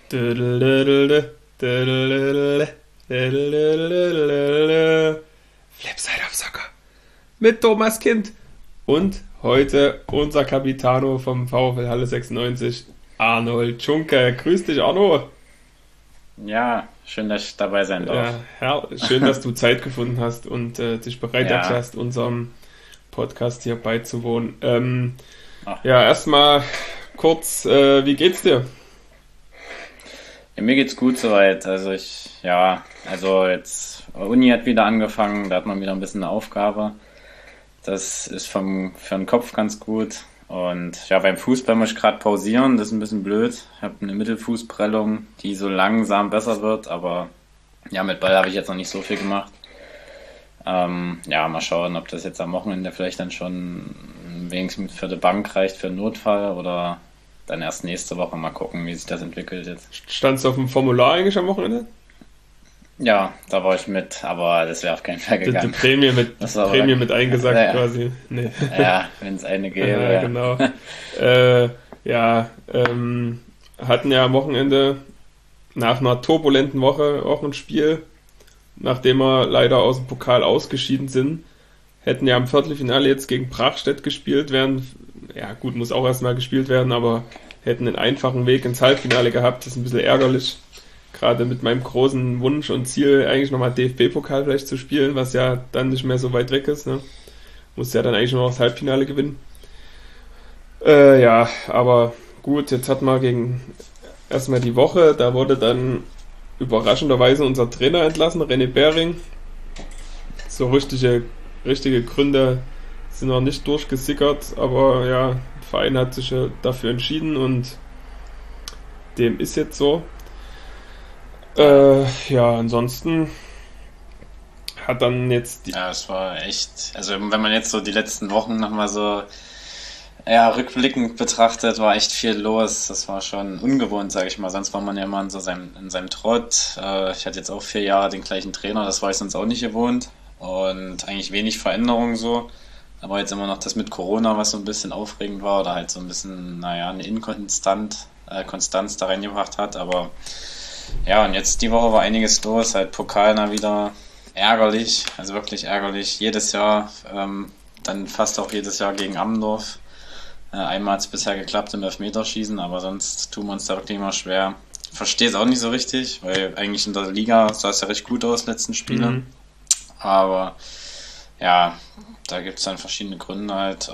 Flipside of Soccer mit Thomas Kind und heute unser Capitano vom VfL Halle 96, Arnold Schunke. Grüß dich, Arno. Ja, schön, dass ich dabei sein darf. Ja, schön, dass du Zeit gefunden hast und dich bereit erklärst, unserem Podcast hier beizuwohnen. Erstmal kurz, wie geht's dir? Ja, mir geht's gut soweit. Also jetzt Uni hat wieder angefangen, da hat man wieder ein bisschen eine Aufgabe. Das ist für den Kopf ganz gut. Und ja, beim Fußball muss ich gerade pausieren, das ist ein bisschen blöd. Ich habe eine Mittelfußprellung, die so langsam besser wird, aber ja, mit Ball habe ich jetzt noch nicht so viel gemacht. Mal schauen, ob das jetzt am Wochenende vielleicht dann schon wenigstens für die Bank reicht für einen Notfall oder dann erst nächste Woche mal gucken, wie sich das entwickelt jetzt. Standst du auf dem Formular eigentlich am Wochenende? Ja, da war ich mit, aber das wäre auf keinen Fall gegangen. Die Prämie mit eingesackt quasi. Nee. Ja, wenn es eine gäbe. Ja, genau. Hatten ja am Wochenende nach einer turbulenten Woche auch ein Spiel, nachdem wir leider aus dem Pokal ausgeschieden sind. Hätten ja im Viertelfinale jetzt gegen Brachstedt gespielt werden. Ja gut, muss auch erstmal gespielt werden, aber hätten einen einfachen Weg ins Halbfinale gehabt. Das ist ein bisschen ärgerlich. Gerade mit meinem großen Wunsch und Ziel, eigentlich nochmal DFB-Pokal vielleicht zu spielen, was ja dann nicht mehr so weit weg ist. Ne? Muss ja dann eigentlich nur noch das Halbfinale gewinnen. Aber gut, jetzt hat man erstmal die Woche, da wurde dann überraschenderweise unser Trainer entlassen, René Behring. So richtige Gründe sind noch nicht durchgesickert, aber ja, der Verein hat sich ja dafür entschieden und dem ist jetzt so. Ansonsten hat dann jetzt Ja, es war echt, also wenn man jetzt so die letzten Wochen nochmal so rückblickend betrachtet, war echt viel los. Das war schon ungewohnt, sage ich mal. Sonst war man ja immer in seinem Trott. Ich hatte jetzt auch 4 Jahre den gleichen Trainer, das war ich sonst auch nicht gewohnt. Und eigentlich wenig Veränderung so. Aber jetzt immer noch das mit Corona, was so ein bisschen aufregend war oder halt so ein bisschen, eine Konstanz da reingebracht hat. Aber ja, und jetzt die Woche war einiges los. Halt Pokal wieder ärgerlich, also wirklich ärgerlich. Jedes Jahr, dann fast auch jedes Jahr gegen Ammendorf. Einmal hat es bisher geklappt im Elfmeterschießen, aber sonst tun wir uns da wirklich immer schwer. Verstehe es auch nicht so richtig, weil eigentlich in der Liga sah es ja recht gut aus, letzten Spiele. Mhm. Aber ja, da gibt es dann verschiedene Gründe halt.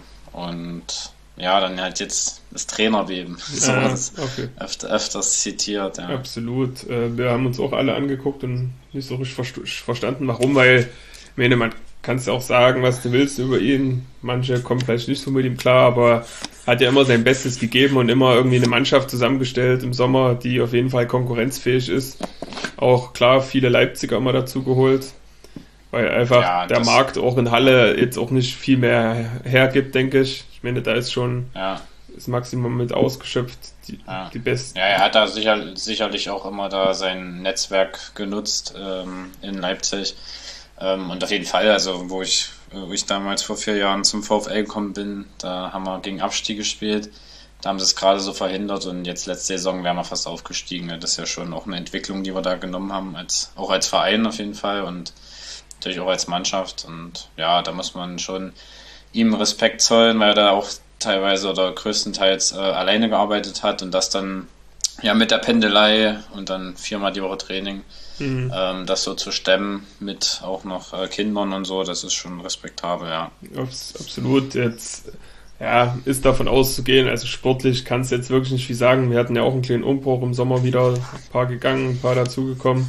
Dann halt jetzt das Trainerbeben. So okay. öfters zitiert. Ja. Absolut. Wir haben uns auch alle angeguckt und nicht so richtig verstanden, warum, weil man kann es auch sagen, was du willst über ihn. Manche kommen vielleicht nicht so mit ihm klar, aber hat ja immer sein Bestes gegeben und immer irgendwie eine Mannschaft zusammengestellt im Sommer, die auf jeden Fall konkurrenzfähig ist. Auch klar, viele Leipziger immer dazu geholt, weil einfach der Markt auch in Halle jetzt auch nicht viel mehr hergibt, denke ich. Ich meine, da ist schon das Maximum mit ausgeschöpft, die Besten. Ja, er hat da sicherlich auch immer da sein Netzwerk genutzt in Leipzig. Und auf jeden Fall, also wo ich damals vor 4 Jahren zum VfL gekommen bin, da haben wir gegen Abstieg gespielt. Da haben sie es gerade so verhindert und jetzt letzte Saison wären wir fast aufgestiegen. Das ist ja schon auch eine Entwicklung, die wir da genommen haben, auch als Verein auf jeden Fall und natürlich auch als Mannschaft. Und ja, da muss man schon ihm Respekt zollen, weil er da auch teilweise oder größtenteils alleine gearbeitet hat und das dann mit der Pendelei und dann 4-mal die Woche Training, das so zu stemmen mit auch noch Kindern und so, das ist schon respektabel, ja. Absolut. Jetzt ist davon auszugehen, also sportlich kann es jetzt wirklich nicht viel sagen. Wir hatten ja auch einen kleinen Umbruch im Sommer wieder, ein paar gegangen, ein paar dazugekommen.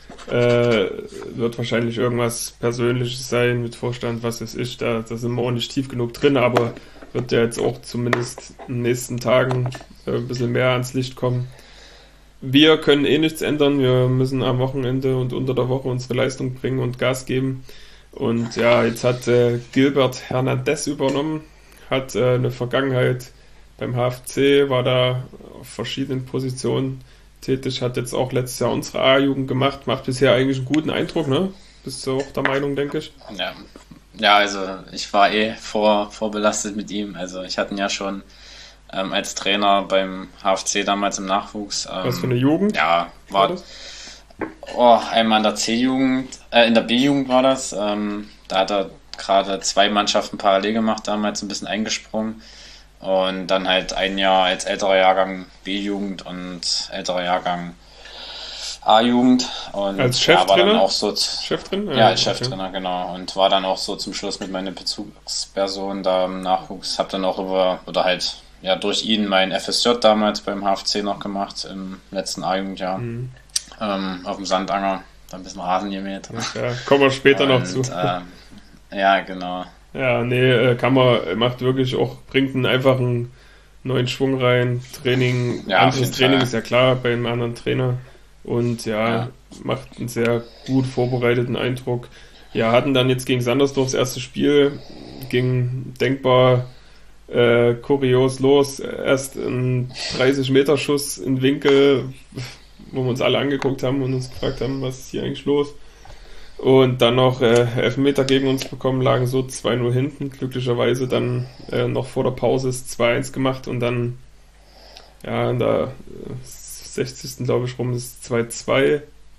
Wird wahrscheinlich irgendwas Persönliches sein mit Vorstand, was es ist. Da sind wir auch nicht tief genug drin, aber wird ja jetzt auch zumindest in den nächsten Tagen ein bisschen mehr ans Licht kommen. Wir können nichts ändern. Wir müssen am Wochenende und unter der Woche unsere Leistung bringen und Gas geben. Und ja, jetzt hat Gilbert Hernandez übernommen, hat eine Vergangenheit beim HFC, war da auf verschiedenen Positionen tätig, hat jetzt auch letztes Jahr unsere A-Jugend gemacht, macht bisher eigentlich einen guten Eindruck, ne? Bist du auch der Meinung, denke ich? Ja, also ich war vorbelastet mit ihm. Also ich hatte ihn ja schon als Trainer beim HFC damals im Nachwuchs. Was für eine Jugend? Ja, war das? Einmal in der C-Jugend, in der B-Jugend war das. Da hat er gerade 2 Mannschaften parallel gemacht, damals ein bisschen eingesprungen. Und dann halt ein Jahr als älterer Jahrgang B-Jugend und älterer Jahrgang A-Jugend. Und als Cheftrainer? War dann auch so Cheftrainer? Ja, als Cheftrainer, genau. Und war dann auch so zum Schluss mit meiner Bezugsperson da im Nachwuchs. Hab dann auch durch ihn mein FSJ damals beim HFC noch gemacht, im letzten A-Jugendjahr. Auf dem Sandanger, da ein bisschen Rasen gemäht. Ja, kommen wir später noch zu. Ja, genau. Ja, nee, macht wirklich auch, bringt einfach einen neuen Schwung rein. Training, ja, anderes Training ist ja klar bei einem anderen Trainer. Und ja, macht einen sehr gut vorbereiteten Eindruck. Ja, hatten dann jetzt gegen Sandersdorf das erste Spiel, ging denkbar kurios los. Erst ein 30-Meter-Schuss in Winkel, wo wir uns alle angeguckt haben und uns gefragt haben, was ist hier eigentlich los? Und dann noch Elfmeter gegen uns bekommen, lagen so 2-0 hinten. Glücklicherweise dann noch vor der Pause ist 2-1 gemacht und dann in der 60. glaube ich rum ist 2-2.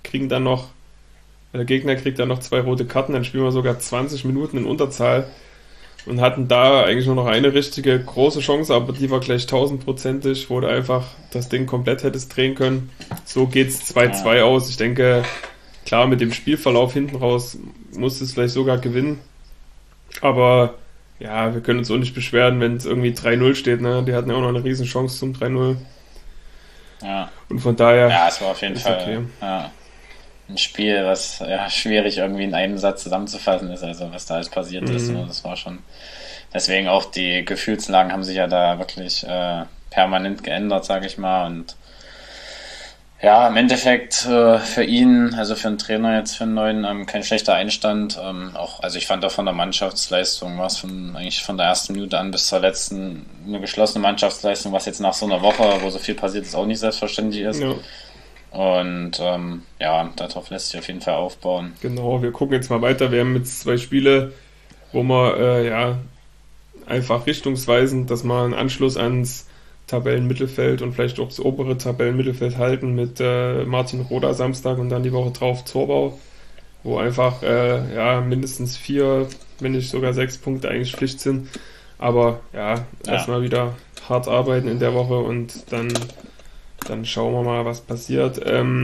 Der Gegner kriegt dann noch 2 rote Karten, dann spielen wir sogar 20 Minuten in Unterzahl und hatten da eigentlich nur noch eine richtige große Chance, aber die war gleich 1000%ig, wo du einfach das Ding komplett hättest drehen können. So geht's 2-2 aus. Ich denke, klar, mit dem Spielverlauf hinten raus musst es vielleicht sogar gewinnen. Aber ja, wir können uns auch nicht beschweren, wenn es irgendwie 3-0 steht. Ne? Die hatten ja auch noch eine riesen Chance zum 3-0. Ja. Und von daher. Ja, es war auf jeden Fall okay. Ein Spiel, was schwierig irgendwie in einem Satz zusammenzufassen ist, also was da alles passiert ist. Das war schon. Deswegen auch die Gefühlslagen haben sich ja da wirklich permanent geändert, sage ich mal. Und ja, im Endeffekt für ihn, also für einen Trainer jetzt, für einen neuen, kein schlechter Einstand. Also ich fand auch von der Mannschaftsleistung war es eigentlich von der ersten Minute an bis zur letzten eine geschlossene Mannschaftsleistung, was jetzt nach so einer Woche, wo so viel passiert ist, auch nicht selbstverständlich ist. Ja. Und darauf lässt sich auf jeden Fall aufbauen. Genau, wir gucken jetzt mal weiter. Wir haben jetzt 2 Spiele, wo wir einfach richtungsweisend, dass wir einen Anschluss ans Tabellenmittelfeld und vielleicht auch das obere Tabellenmittelfeld halten mit Martin Roda Samstag und dann die Woche drauf Zorbau, wo einfach mindestens 4, wenn nicht sogar 6 Punkte eigentlich Pflicht sind. Aber erstmal wieder hart arbeiten in der Woche und dann schauen wir mal, was passiert.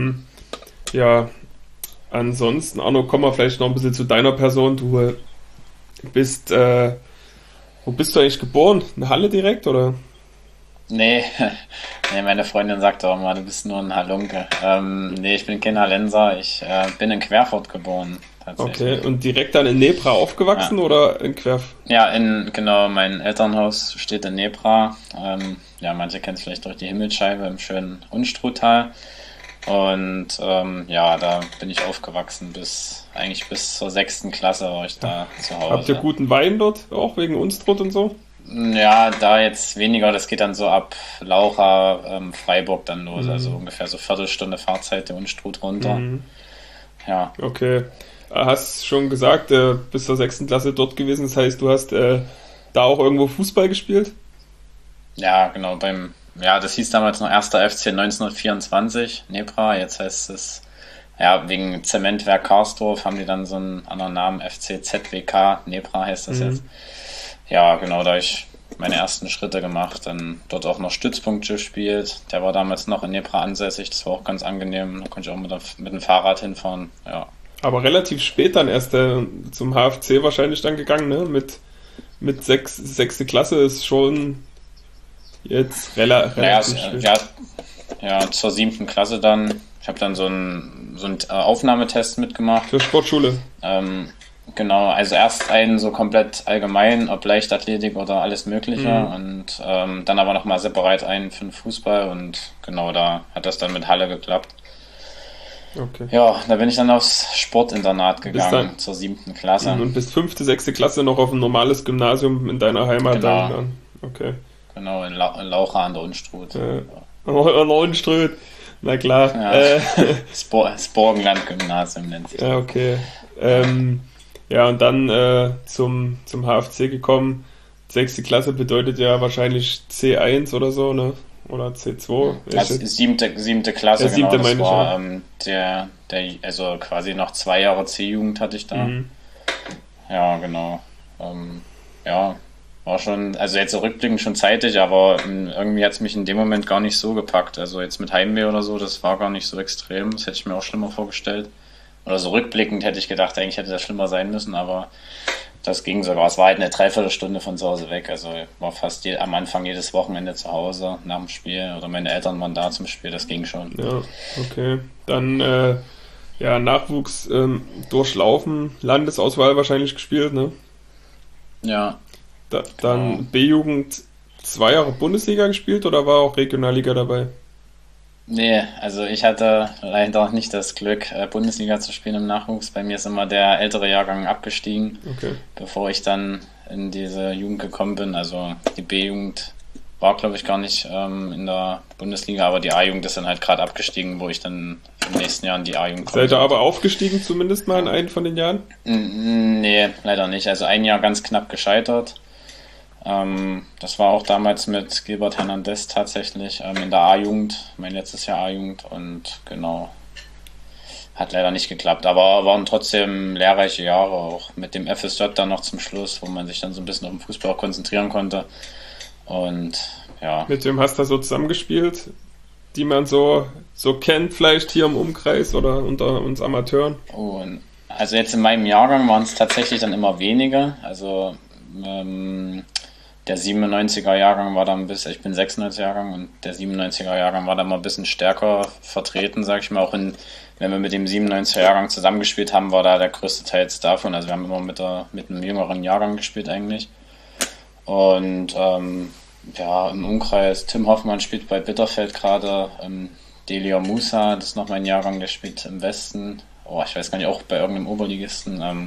Ansonsten, Arno, kommen wir vielleicht noch ein bisschen zu deiner Person. Du bist, wo bist du eigentlich geboren? In Halle direkt, oder? Nee, meine Freundin sagt auch immer, du bist nur ein Halunke. Ich bin kein Hallenser, ich bin in Querfurt geboren. Okay, und direkt dann in Nebra aufgewachsen oder in Querfurt? Ja, genau, mein Elternhaus steht in Nebra. Manche kennen es vielleicht durch die Himmelsscheibe im schönen Unstruttal. Und da bin ich aufgewachsen bis zur 6. Klasse war ich da zu Hause. Habt ihr guten Wein dort, auch wegen Unstrut und so? Ja, da jetzt weniger, das geht dann so ab Laucha, Freiburg dann los, also ungefähr so Viertelstunde Fahrzeit der Unstrut runter. Ja. Okay. Hast schon gesagt, bis zur 6. Klasse dort gewesen, das heißt, du hast da auch irgendwo Fußball gespielt? Ja, genau, das hieß damals noch 1. FC 1924, Nebra, jetzt heißt es, wegen Zementwerk Karsdorf haben die dann so einen anderen Namen, FC ZWK, Nebra heißt das jetzt. Ja, genau, da habe ich meine ersten Schritte gemacht, dann dort auch noch Stützpunkt gespielt. Der war damals noch in Nebra ansässig, das war auch ganz angenehm, da konnte ich auch mit dem Fahrrad hinfahren, ja. Aber relativ spät dann erst zum HFC wahrscheinlich dann gegangen, ne? Mit 6. Klasse ist schon jetzt relativ spät. Ja, zur 7. Klasse dann. Ich habe dann so einen Aufnahmetest mitgemacht. Für Sportschule? Genau, also erst einen so komplett allgemein, ob Leichtathletik oder alles Mögliche und dann aber nochmal separat einen für den Fußball und genau, da hat das dann mit Halle geklappt. Okay. Ja, da bin ich dann aufs Sportinternat gegangen, zur 7. Klasse. Und bis 5., 6. Klasse noch auf ein normales Gymnasium in deiner Heimat dann? Okay. Genau, in Laucha an der Unstrut. An der Unstrut, na klar. Ja. Das Borgenland-Gymnasium nennt sich. Ja, okay. Und dann zum HFC gekommen. 6. Klasse bedeutet ja wahrscheinlich C1 oder so, ne? Oder C2. Also siebte Klasse, ja, genau. Das war ja. also quasi noch 2 Jahre C-Jugend hatte ich da. Ja, genau. Ja, war schon, also jetzt rückblickend schon zeitig, aber irgendwie hat es mich in dem Moment gar nicht so gepackt. Also jetzt mit Heimweh oder so, das war gar nicht so extrem. Das hätte ich mir auch schlimmer vorgestellt. Oder so rückblickend hätte ich gedacht, eigentlich hätte das schlimmer sein müssen, aber das ging sogar. Es war halt eine Dreiviertelstunde von zu Hause weg. Also ich war fast am Anfang jedes Wochenende zu Hause nach dem Spiel. Oder meine Eltern waren da zum Spiel, das ging schon. Ja, okay. Dann Nachwuchs durchlaufen, Landesauswahl wahrscheinlich gespielt, ne? Ja. Dann B-Jugend 2 Jahre Bundesliga gespielt oder war auch Regionalliga dabei? Nee, also ich hatte leider nicht das Glück, Bundesliga zu spielen im Nachwuchs. Bei mir ist immer der ältere Jahrgang abgestiegen, bevor ich dann in diese Jugend gekommen bin. Also die B-Jugend war, glaube ich, gar nicht in der Bundesliga, aber die A-Jugend ist dann halt gerade abgestiegen, wo ich dann im nächsten Jahr in die A-Jugend komme. Seid ihr aber aufgestiegen zumindest mal in einem von den Jahren? Nee, leider nicht. Also ein Jahr ganz knapp gescheitert. Das war auch damals mit Gilbert Hernandez tatsächlich in der A-Jugend, mein letztes Jahr A-Jugend, und genau, hat leider nicht geklappt, aber waren trotzdem lehrreiche Jahre, auch mit dem FSJ dann noch zum Schluss, wo man sich dann so ein bisschen auf den Fußball auch konzentrieren konnte. Und ja. Mit wem hast du so zusammengespielt, die man so kennt, vielleicht hier im Umkreis oder unter uns Amateuren? Also jetzt in meinem Jahrgang waren es tatsächlich dann immer weniger, also der 97er Jahrgang war da ein bisschen, ich bin 96er Jahrgang, und der 97er Jahrgang war da mal ein bisschen stärker vertreten, sag ich mal. Auch wenn wir mit dem 97er Jahrgang zusammengespielt haben, war da der größte Teil jetzt davon. Also wir haben immer mit einem jüngeren Jahrgang gespielt eigentlich. Und im Umkreis, Tim Hoffmann spielt bei Bitterfeld gerade, Delia Musa, das ist noch mein Jahrgang, der spielt im Westen. Ich weiß gar nicht, auch bei irgendeinem Oberligisten.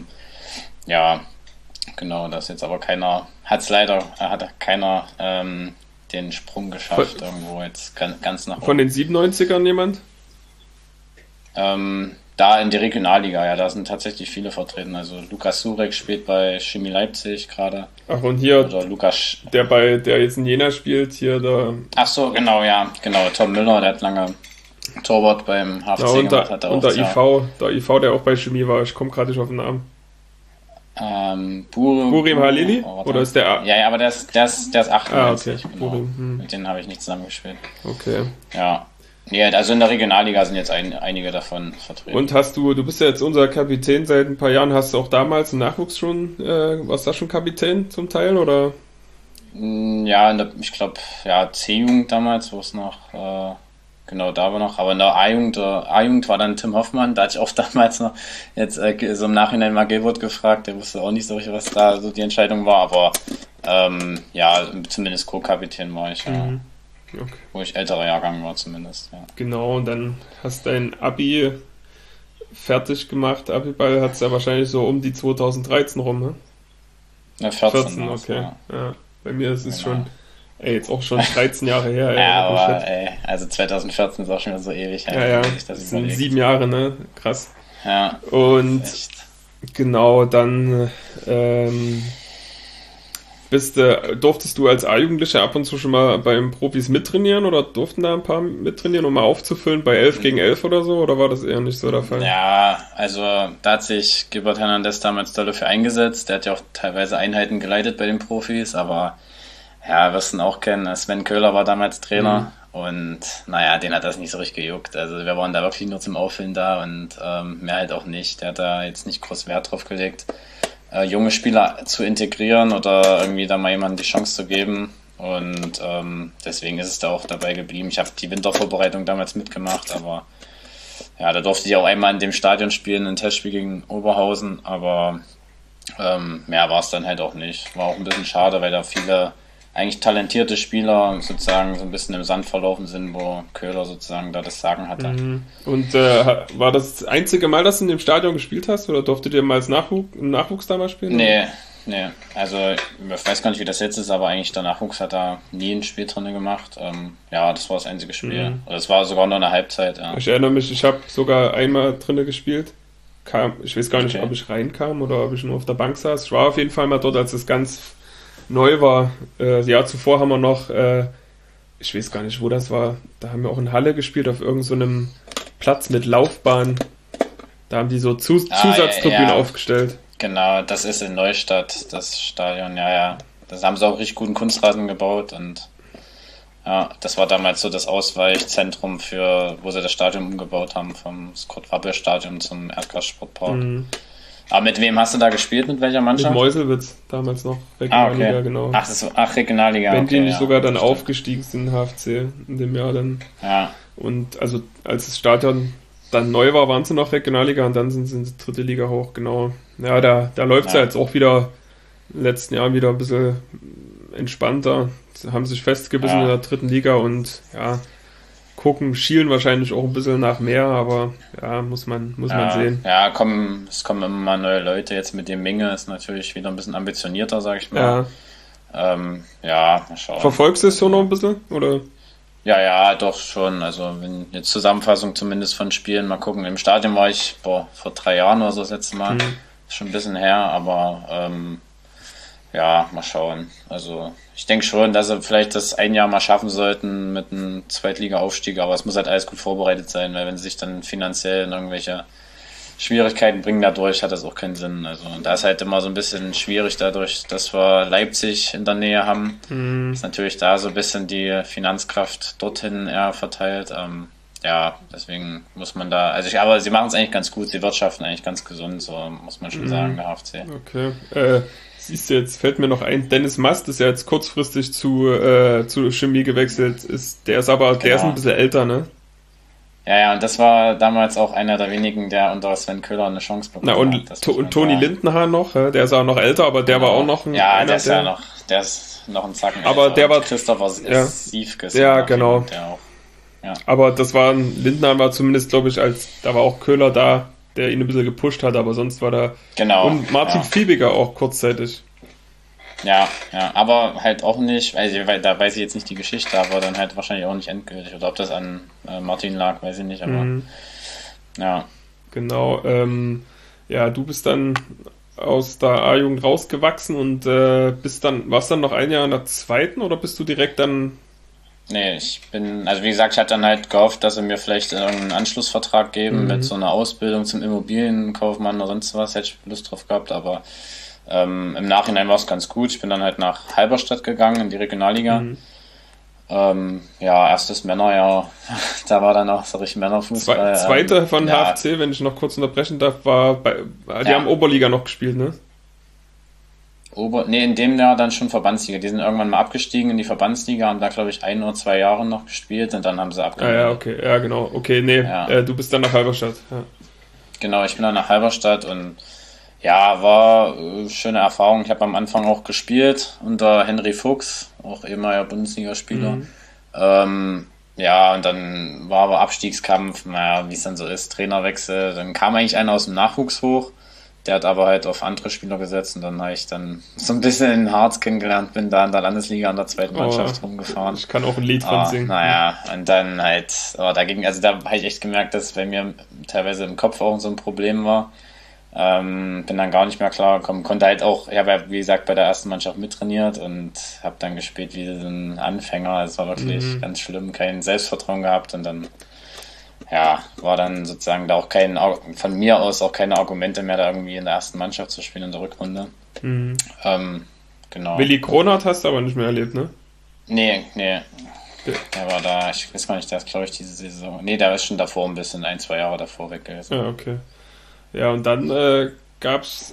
Genau, das jetzt aber hat keiner den Sprung geschafft, irgendwo jetzt ganz nach oben. Von den 97ern jemand? Da in die Regionalliga, ja, da sind tatsächlich viele vertreten. Also Lukas Surek spielt bei Chemie Leipzig gerade. Ach, und hier, oder Lukas, der jetzt in Jena spielt, hier da. Ach so, genau, Tom Müller, der hat lange Torwart beim HFC gemacht. Hat und der IV, der auch bei Chemie war, ich komme gerade nicht auf den Namen. Burim Halili? Oder ist der Ja, aber der ist 98. Okay. Genau. Mit denen habe ich nicht zusammengespielt. Okay. Ja, also in der Regionalliga sind jetzt einige davon vertreten. Und du bist ja jetzt unser Kapitän seit ein paar Jahren, hast du auch damals im Nachwuchs schon, warst du da schon Kapitän zum Teil, oder? Ja, ich glaube, C-Jugend damals, wo es noch, genau, da war noch, aber in der A-Jugend war dann Tim Hoffmann, da hatte ich auch damals noch jetzt so im Nachhinein mal Gilbert gefragt, der wusste auch nicht so richtig, was da so die Entscheidung war, aber zumindest Co-Kapitän war ich, ja. Okay. Wo ich älterer Jahrgang war zumindest, ja. Genau, und dann hast du dein Abi fertig gemacht, Abiball hat es ja wahrscheinlich so um die 2013 rum, ne? Ja, 14 okay. Ja. Bei mir ist es schon... jetzt auch schon 13 Jahre her. Aber also 2014 ist auch schon wieder so ewig. Ja, das sind 7 Jahre, ne? Krass. Ja. Und genau, dann durftest du als A-Jugendlicher ab und zu schon mal beim Profis mittrainieren oder durften da ein paar mittrainieren, um mal aufzufüllen bei 11 gegen 11 oder so? Oder war das eher nicht so der Fall? Ja, also da hat sich Gilbert Hernandez damals doll dafür eingesetzt. Der hat ja auch teilweise Einheiten geleitet bei den Profis, aber wirst du ihn auch kennen. Sven Köhler war damals Trainer und den hat das nicht so richtig gejuckt. Also wir waren da wirklich nur zum Auffüllen da und mehr halt auch nicht. Der hat da jetzt nicht groß Wert drauf gelegt, junge Spieler zu integrieren oder irgendwie da mal jemandem die Chance zu geben. Und deswegen ist es da auch dabei geblieben. Ich habe die Wintervorbereitung damals mitgemacht, aber da durfte ich auch einmal in dem Stadion spielen, ein Testspiel gegen Oberhausen, aber mehr war es dann halt auch nicht. War auch ein bisschen schade, weil da viele eigentlich talentierte Spieler sozusagen so ein bisschen im Sand verlaufen sind, wo Köhler sozusagen da das Sagen hatte. Und war das einzige Mal, dass du in dem Stadion gespielt hast, oder durftet ihr mal im Nachwuchs damals spielen? Nee. Also ich weiß gar nicht, wie das jetzt ist, aber eigentlich der Nachwuchs hat da nie ein Spiel drin gemacht. Das war das einzige Spiel. Oder es war sogar nur eine Halbzeit. Ja. Ich erinnere mich, ich habe sogar einmal drin gespielt. Ich weiß gar nicht, ob ich reinkam oder ob ich nur auf der Bank saß. Ich war auf jeden Fall mal dort, als es ganz neu war. Das Jahr zuvor haben wir noch, ich weiß gar nicht, wo das war, da haben wir auch in Halle gespielt, auf irgendeinem so einem Platz mit Laufbahn. Da haben die so Zusatztribünen aufgestellt. Genau, das ist in Neustadt, das Stadion, ja. Das haben sie auch richtig guten Kunstrasen gebaut und ja, das war damals so das Ausweichzentrum für, wo sie das Stadion umgebaut haben, vom Kurt-Wappel-Stadion zum Erdgas-Sportpark. Mhm. Aber mit wem hast du da gespielt, mit welcher Mannschaft? Mit Meuselwitz, damals noch, Regionalliga, okay. Genau. Regionalliga. Wenn die nicht sogar dann aufgestiegen sind, HFC, in dem Jahr dann. Ja. Und also als das Stadion dann neu war, waren sie noch Regionalliga und dann sind sie in die dritte Liga hoch, genau. Ja, da läuft es ja jetzt auch wieder in den letzten Jahren wieder ein bisschen entspannter. Sie haben sich festgebissen in der dritten Liga und ja, schielen wahrscheinlich auch ein bisschen nach mehr, aber ja, muss man sehen. Ja, es kommen immer mal neue Leute. Jetzt mit dem Minge ist natürlich wieder ein bisschen ambitionierter, sag ich mal. Mal schauen. Verfolgst du es so noch ein bisschen, oder? Ja, doch schon. Also wenn jetzt Zusammenfassung zumindest von Spielen, mal gucken. Im Stadion war ich vor 3 Jahren oder so das letzte Mal. Ist schon ein bisschen her, aber mal schauen. Also ich denke schon, dass sie vielleicht das ein Jahr mal schaffen sollten mit einem Zweitliga-Aufstieg, aber es muss halt alles gut vorbereitet sein, weil wenn sie sich dann finanziell in irgendwelche Schwierigkeiten bringen dadurch, hat das auch keinen Sinn. Also da ist halt immer so ein bisschen schwierig dadurch, dass wir Leipzig in der Nähe haben. Ist natürlich da so ein bisschen die Finanzkraft dorthin eher verteilt. Deswegen muss man da, aber sie machen es eigentlich ganz gut, sie wirtschaften eigentlich ganz gesund, so muss man schon sagen, der HFC. Okay. Siehst du, jetzt fällt mir noch ein, Dennis Mast ist ja jetzt kurzfristig zu Chemie gewechselt, der ist ein bisschen älter, ne? Ja, und das war damals auch einer der wenigen, der unter Sven Köhler eine Chance bekommen hat. Und Toni Lindenhahn noch, der ist auch noch älter, aber der war auch noch ein... Ja, der ist noch ein Zacken älter. Aber der war... Christopher Siefkes. Ja, genau. Aber Lindenhahn war zumindest, glaube ich, da war auch Köhler da, der ihn ein bisschen gepusht hat, aber sonst war da... Genau. Und Martin Fiebiger auch kurzzeitig. Ja, aber halt auch nicht, weil da weiß ich jetzt nicht die Geschichte, aber dann halt wahrscheinlich auch nicht endgültig. Oder ob das an Martin lag, weiß ich nicht, aber ja. Genau, du bist dann aus der A-Jugend rausgewachsen und warst dann noch ein Jahr in der zweiten oder bist du direkt dann... Nee, wie gesagt, ich hatte dann halt gehofft, dass sie mir vielleicht einen Anschlussvertrag geben mit so einer Ausbildung zum Immobilienkaufmann oder sonst was, hätte ich Lust drauf gehabt, aber im Nachhinein war es ganz gut. Ich bin dann halt nach Halberstadt gegangen, in die Regionalliga. Erstes Männerjahr, da war dann auch so richtig Männerfußball. Zweite von HFC, wenn ich noch kurz unterbrechen darf, die haben Oberliga noch gespielt, ne? In dem Jahr dann schon Verbandsliga. Die sind irgendwann mal abgestiegen in die Verbandsliga, haben da, glaube ich, 1 oder 2 Jahre noch gespielt und dann haben sie abgemeldet. Ja, okay. Ja, genau. Okay, du bist dann nach Halberstadt. Ja. Genau, ich bin dann nach Halberstadt und war eine schöne Erfahrung. Ich habe am Anfang auch gespielt unter Henry Fuchs, auch ehemaliger Bundesligaspieler. Und dann war aber Abstiegskampf, wie es dann so ist, Trainerwechsel. Dann kam eigentlich einer aus dem Nachwuchs hoch, der hat aber halt auf andere Spieler gesetzt und dann habe ich dann so ein bisschen in Harz kennengelernt, bin da in der Landesliga an der zweiten Mannschaft rumgefahren. Ich kann auch ein Lied von singen. Und dann halt, da habe ich echt gemerkt, dass bei mir teilweise im Kopf auch so ein Problem war. Bin dann gar nicht mehr klar gekommen, konnte halt auch, ich habe ja wie gesagt bei der ersten Mannschaft mittrainiert und habe dann gespielt wie so ein Anfänger, es war wirklich ganz schlimm, kein Selbstvertrauen gehabt und dann war dann sozusagen da auch von mir aus auch keine Argumente mehr, da irgendwie in der ersten Mannschaft zu spielen in der Rückrunde. Genau. Willi Kronert hast du aber nicht mehr erlebt, ne? Nee. Der war da, ich weiß gar nicht, der ist glaube ich diese Saison, der ist schon davor ein bisschen, 1-2 Jahre davor weg gewesen. Ja, okay. Ja, und dann gab es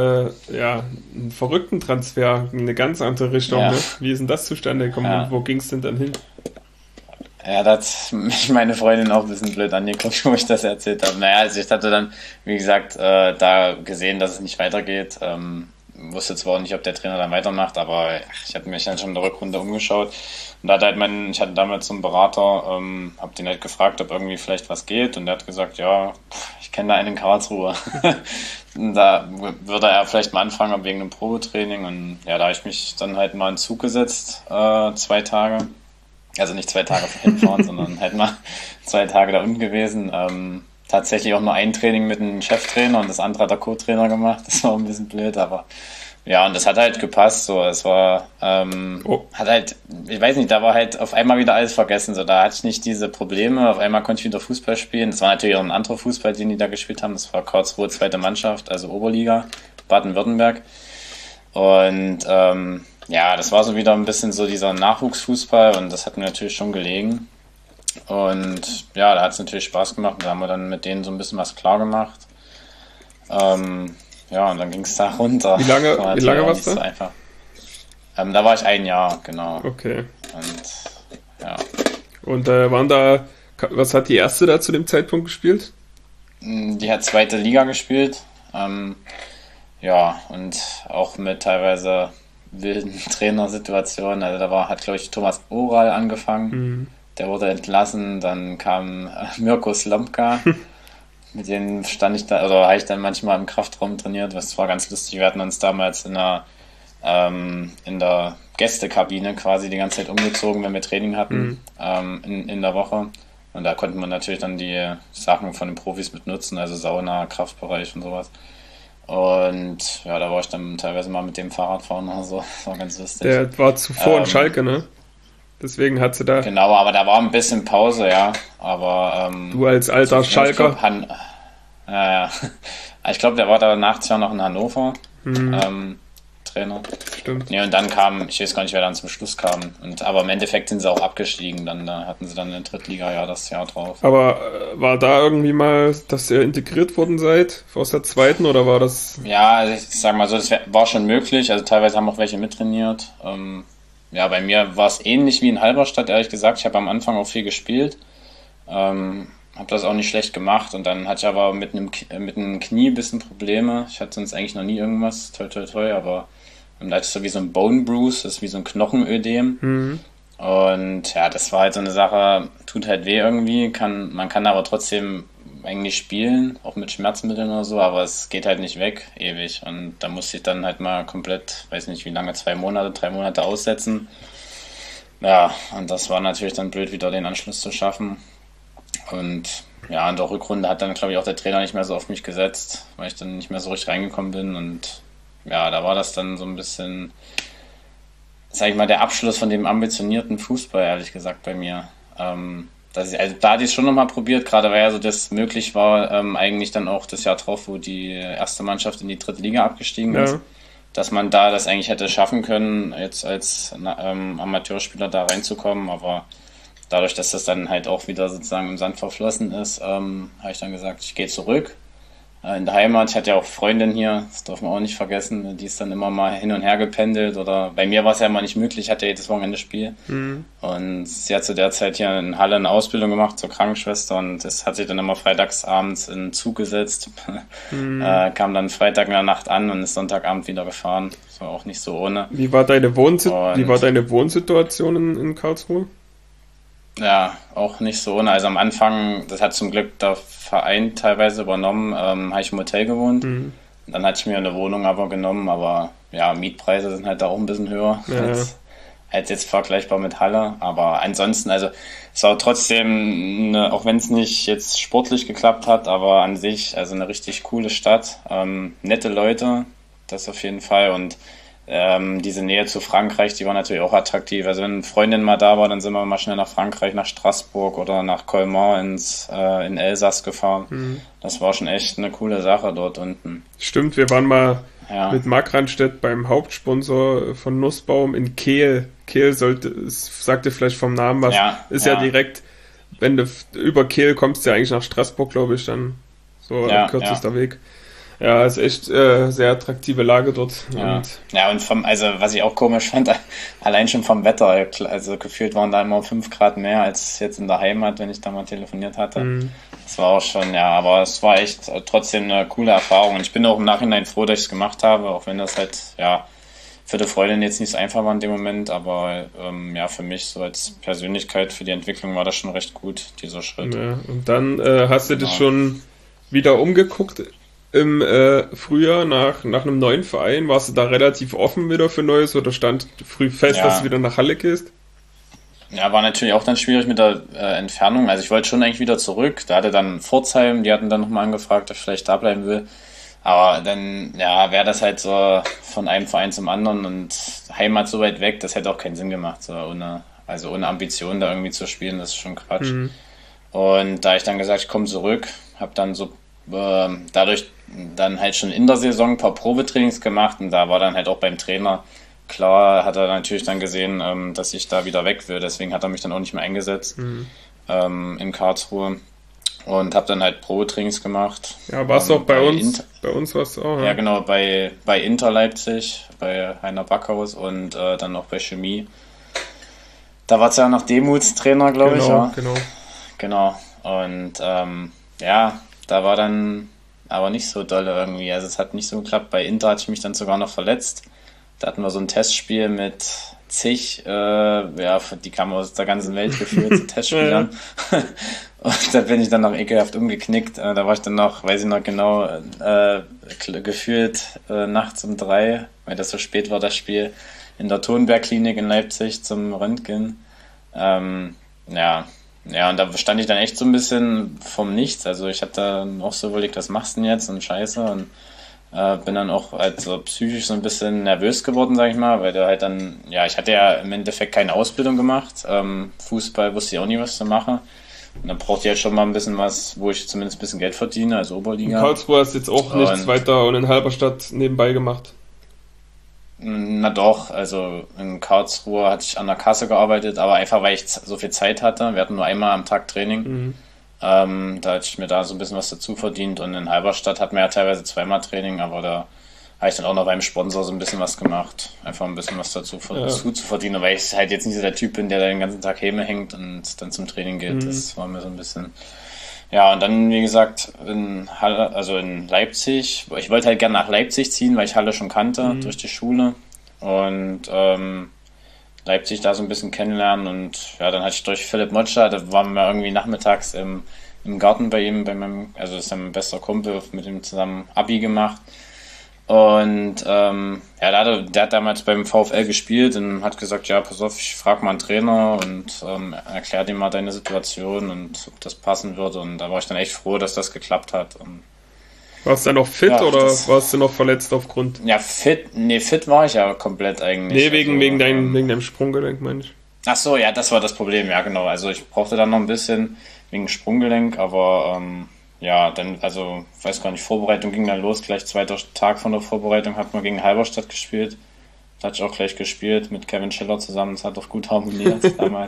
einen verrückten Transfer in eine ganz andere Richtung. Ja. Ne? Wie ist denn das zustande gekommen und wo ging es denn dann hin? Ja, da hat mich meine Freundin auch ein bisschen blöd angeguckt, wo ich das erzählt habe. Ich hatte dann, wie gesagt, da gesehen, dass es nicht weitergeht. Wusste zwar auch nicht, ob der Trainer dann weitermacht, aber ich hatte mich dann schon in der Rückrunde umgeschaut. Und da hat ich hatte damals so einen Berater, habe den halt gefragt, ob irgendwie vielleicht was geht. Und der hat gesagt, ich kenne da einen in Karlsruhe. Und da würde er vielleicht mal anfangen wegen einem Probetraining. Und da habe ich mich dann halt mal in den Zug gesetzt, 2 Tage. Also nicht 2 Tage hinfahren, sondern halt mal 2 Tage da unten gewesen. Tatsächlich auch nur ein Training mit einem Cheftrainer und das andere hat der Co-Trainer gemacht. Das war ein bisschen blöd, aber Ja, und das hat halt gepasst, so, es war, hat halt, ich weiß nicht, da war halt auf einmal wieder alles vergessen, so, da hatte ich nicht diese Probleme, auf einmal konnte ich wieder Fußball spielen, das war natürlich auch ein anderer Fußball, den die da gespielt haben, das war Karlsruhe zweite Mannschaft, also Oberliga, Baden-Württemberg, und, ja, das war so wieder ein bisschen so dieser Nachwuchsfußball und das hat mir natürlich schon gelegen und ja, da hat es natürlich Spaß gemacht und da haben wir dann mit denen so ein bisschen was klar gemacht. Ja, und dann ging es da runter. Wie lange warst du? So einfach. Da war ich 1 Jahr, genau. Okay. Und ja. Und was hat die erste da zu dem Zeitpunkt gespielt? Die hat zweite Liga gespielt. Ja, und auch mit teilweise wilden Trainersituationen. Also hat, glaube ich, Thomas Oral angefangen. Der wurde entlassen. Dann kam Mirko Slomka. Mit denen stand ich da, oder habe ich dann manchmal im Kraftraum trainiert. Das war ganz lustig. Wir hatten uns damals in der Gästekabine quasi die ganze Zeit umgezogen, wenn wir Training hatten, in der Woche. Und da konnte man natürlich dann die Sachen von den Profis mit nutzen, also Sauna, Kraftbereich und sowas. Und ja, da war ich dann teilweise mal mit dem Fahrrad fahren oder so. Das war ganz lustig. Der war zuvor in Schalke, ne? Deswegen hat sie da... Genau, aber da war ein bisschen Pause, ja. Aber du als alter Schalker... Ja. Ich glaube, der war danach ja noch in Hannover. Trainer. Stimmt. Nee, und dann ich weiß gar nicht, wer dann zum Schluss kam. Aber im Endeffekt sind sie auch abgestiegen. Dann hatten sie dann in der Drittliga das Jahr drauf. Aber war da irgendwie mal, dass ihr integriert worden seid aus der zweiten oder war das... Ja, also ich sag mal so, das war schon möglich. Also teilweise haben auch welche mittrainiert. Ja, bei mir war es ähnlich wie in Halberstadt, ehrlich gesagt. Ich habe am Anfang auch viel gespielt. Habe das auch nicht schlecht gemacht und dann hatte ich aber mit einem Knie ein bisschen Probleme. Ich hatte sonst eigentlich noch nie irgendwas, toi toi toi, aber da hatte ich so wie so ein Bone Bruise, das ist wie so ein Knochenödem. Und ja, das war halt so eine Sache, tut halt weh irgendwie, man kann aber trotzdem eigentlich spielen, auch mit Schmerzmitteln oder so, aber es geht halt nicht weg, ewig. Und da musste ich dann halt mal komplett, weiß nicht wie lange, 2 Monate, 3 Monate aussetzen. Ja, und das war natürlich dann blöd, wieder den Anschluss zu schaffen. Und ja, in der Rückrunde hat dann, glaube ich, auch der Trainer nicht mehr so auf mich gesetzt, weil ich dann nicht mehr so richtig reingekommen bin. Und ja, da war das dann so ein bisschen, sag ich mal, der Abschluss von dem ambitionierten Fußball, ehrlich gesagt, bei mir. Da hatte ich es schon nochmal probiert, gerade weil ja so das möglich war, eigentlich dann auch das Jahr drauf, wo die erste Mannschaft in die dritte Liga abgestiegen ist, dass man da das eigentlich hätte schaffen können, jetzt als Amateurspieler da reinzukommen, aber dadurch, dass das dann halt auch wieder sozusagen im Sand verflossen ist, habe ich dann gesagt, ich gehe zurück. In der Heimat, ich hatte ja auch Freundin hier, das darf man auch nicht vergessen, die ist dann immer mal hin und her gependelt oder bei mir war es ja immer nicht möglich, ich hatte ja jedes Wochenende Spiel. Und sie hat zu der Zeit hier in Halle eine Ausbildung gemacht zur Krankenschwester und das hat sich dann immer freitagsabends in den Zug gesetzt, kam dann Freitag in der Nacht an und ist Sonntagabend wieder gefahren. Das war auch nicht so ohne. Wie war deine Wohnsituation in Karlsruhe? Ja, auch nicht so ohne. Also am Anfang, das hat zum Glück der Verein teilweise übernommen, habe ich im Hotel gewohnt. Dann hatte ich mir eine Wohnung aber genommen, aber ja, Mietpreise sind halt da auch ein bisschen höher als jetzt vergleichbar mit Halle. Aber ansonsten, also es war trotzdem, auch wenn es nicht jetzt sportlich geklappt hat, aber an sich, also eine richtig coole Stadt, nette Leute, das auf jeden Fall und diese Nähe zu Frankreich, die war natürlich auch attraktiv. Also wenn eine Freundin mal da war, dann sind wir mal schnell nach Frankreich, nach Straßburg oder nach Colmar in Elsass gefahren. Das war schon echt eine coole Sache dort unten. Stimmt, wir waren mal mit Marc Randstedt beim Hauptsponsor von Nussbaum in Kehl. Kehl sagt dir vielleicht vom Namen was, ist ja direkt, wenn du über Kehl kommst, ja eigentlich nach Straßburg, glaube ich, dann so kürzester Weg. Ja, ist echt sehr attraktive Lage dort. Und also was ich auch komisch fand, allein schon vom Wetter, also gefühlt waren da immer 5 Grad mehr als jetzt in der Heimat, wenn ich da mal telefoniert hatte. Das war auch schon, aber es war echt trotzdem eine coole Erfahrung und ich bin auch im Nachhinein froh, dass ich es gemacht habe, auch wenn das halt, für die Freundin jetzt nicht so einfach war in dem Moment, aber für mich so als Persönlichkeit, für die Entwicklung war das schon recht gut, dieser Schritt. Ja, und dann hast du dich schon wieder umgeguckt im Frühjahr nach einem neuen Verein? Warst du da relativ offen wieder für Neues oder stand früh fest, dass du wieder nach Halle gehst? Ja, war natürlich auch dann schwierig mit der Entfernung. Also ich wollte schon eigentlich wieder zurück. Da hatte dann Pforzheim, die hatten dann nochmal angefragt, ob ich vielleicht da bleiben will. Aber dann, ja, wäre das halt so von einem Verein zum anderen und Heimat so weit weg, das hätte auch keinen Sinn gemacht, so ohne Ambition da irgendwie zu spielen, das ist schon Quatsch. Und da ich dann gesagt, ich komme zurück, habe dann so dadurch dann halt schon in der Saison ein paar Probetrainings gemacht und da war dann halt auch beim Trainer klar, hat er natürlich dann gesehen, dass ich da wieder weg will, deswegen hat er mich dann auch nicht mehr eingesetzt in Karlsruhe. Und habe dann halt Probetrainings gemacht. Ja, warst du auch bei uns? Bei uns warst du auch, ja. Ja, genau, bei Inter Leipzig, bei Heiner Backhaus und dann auch bei Chemie. Da war es ja noch Demutstrainer, glaube ich. Ja. Genau. Und ja, da war dann aber nicht so dolle irgendwie. Also es hat nicht so geklappt. Bei Inter hatte ich mich dann sogar noch verletzt. Da hatten wir so ein Testspiel mit zig, die kamen aus der ganzen Welt geführt zu Testspielern. Und da bin ich dann noch ekelhaft umgeknickt. Da war ich dann noch, weiß ich noch genau, gefühlt nachts um 3, weil das so spät war, das Spiel, in der Thunberg-Klinik in Leipzig zum Röntgen. Und da stand ich dann echt so ein bisschen vom Nichts. Also ich hatte dann auch so überlegt, was machst du denn jetzt und scheiße. Und bin dann auch also psychisch so ein bisschen nervös geworden, sag ich mal, weil da halt dann, ja, ich hatte ja im Endeffekt keine Ausbildung gemacht. Fußball wusste ich auch nie, was zu machen. Und dann brauchte ich halt schon mal ein bisschen was, wo ich zumindest ein bisschen Geld verdiene, also Oberliga. In Karlsruhe hast du jetzt auch nichts weiter und in Halberstadt nebenbei gemacht? Na doch, also in Karlsruhe hatte ich an der Kasse gearbeitet, aber einfach, weil ich so viel Zeit hatte. Wir hatten nur einmal am Tag Training. Da hatte ich mir da so ein bisschen was dazu verdient und in Halberstadt hatten wir ja teilweise zweimal Training, aber da habe ich dann auch noch beim Sponsor so ein bisschen was gemacht. Einfach ein bisschen was dazu zu verdienen, weil ich halt jetzt nicht so der Typ bin, der da den ganzen Tag Häme hängt und dann zum Training geht. Das war mir so ein bisschen... Ja, und dann, wie gesagt, in Leipzig. Ich wollte halt gerne nach Leipzig ziehen, weil ich Halle schon kannte durch die Schule. Und Leipzig da so ein bisschen kennenlernen. Und ja, dann hatte ich durch Philipp Motscher, da waren wir irgendwie nachmittags im Garten bei ihm, das ist mein bester Kumpel, mit ihm zusammen Abi gemacht. Und der hat damals beim VfL gespielt und hat gesagt, ja, pass auf, ich frage mal einen Trainer und erklär dir mal deine Situation und ob das passen würde. Und da war ich dann echt froh, dass das geklappt hat. Und warst du dann noch fit oder warst du noch verletzt aufgrund? Ja, fit war ich ja komplett eigentlich. Nee, wegen deinem Sprunggelenk, meine ich. Ach so, ja, das war das Problem, ja genau. Also ich brauchte dann noch ein bisschen wegen Sprunggelenk, aber ja, dann, also, weiß gar nicht, Vorbereitung ging dann los, gleich zweiter Tag von der Vorbereitung hat man gegen Halberstadt gespielt. Da hatte ich auch gleich gespielt mit Kevin Schiller zusammen, das hat doch gut harmoniert damals.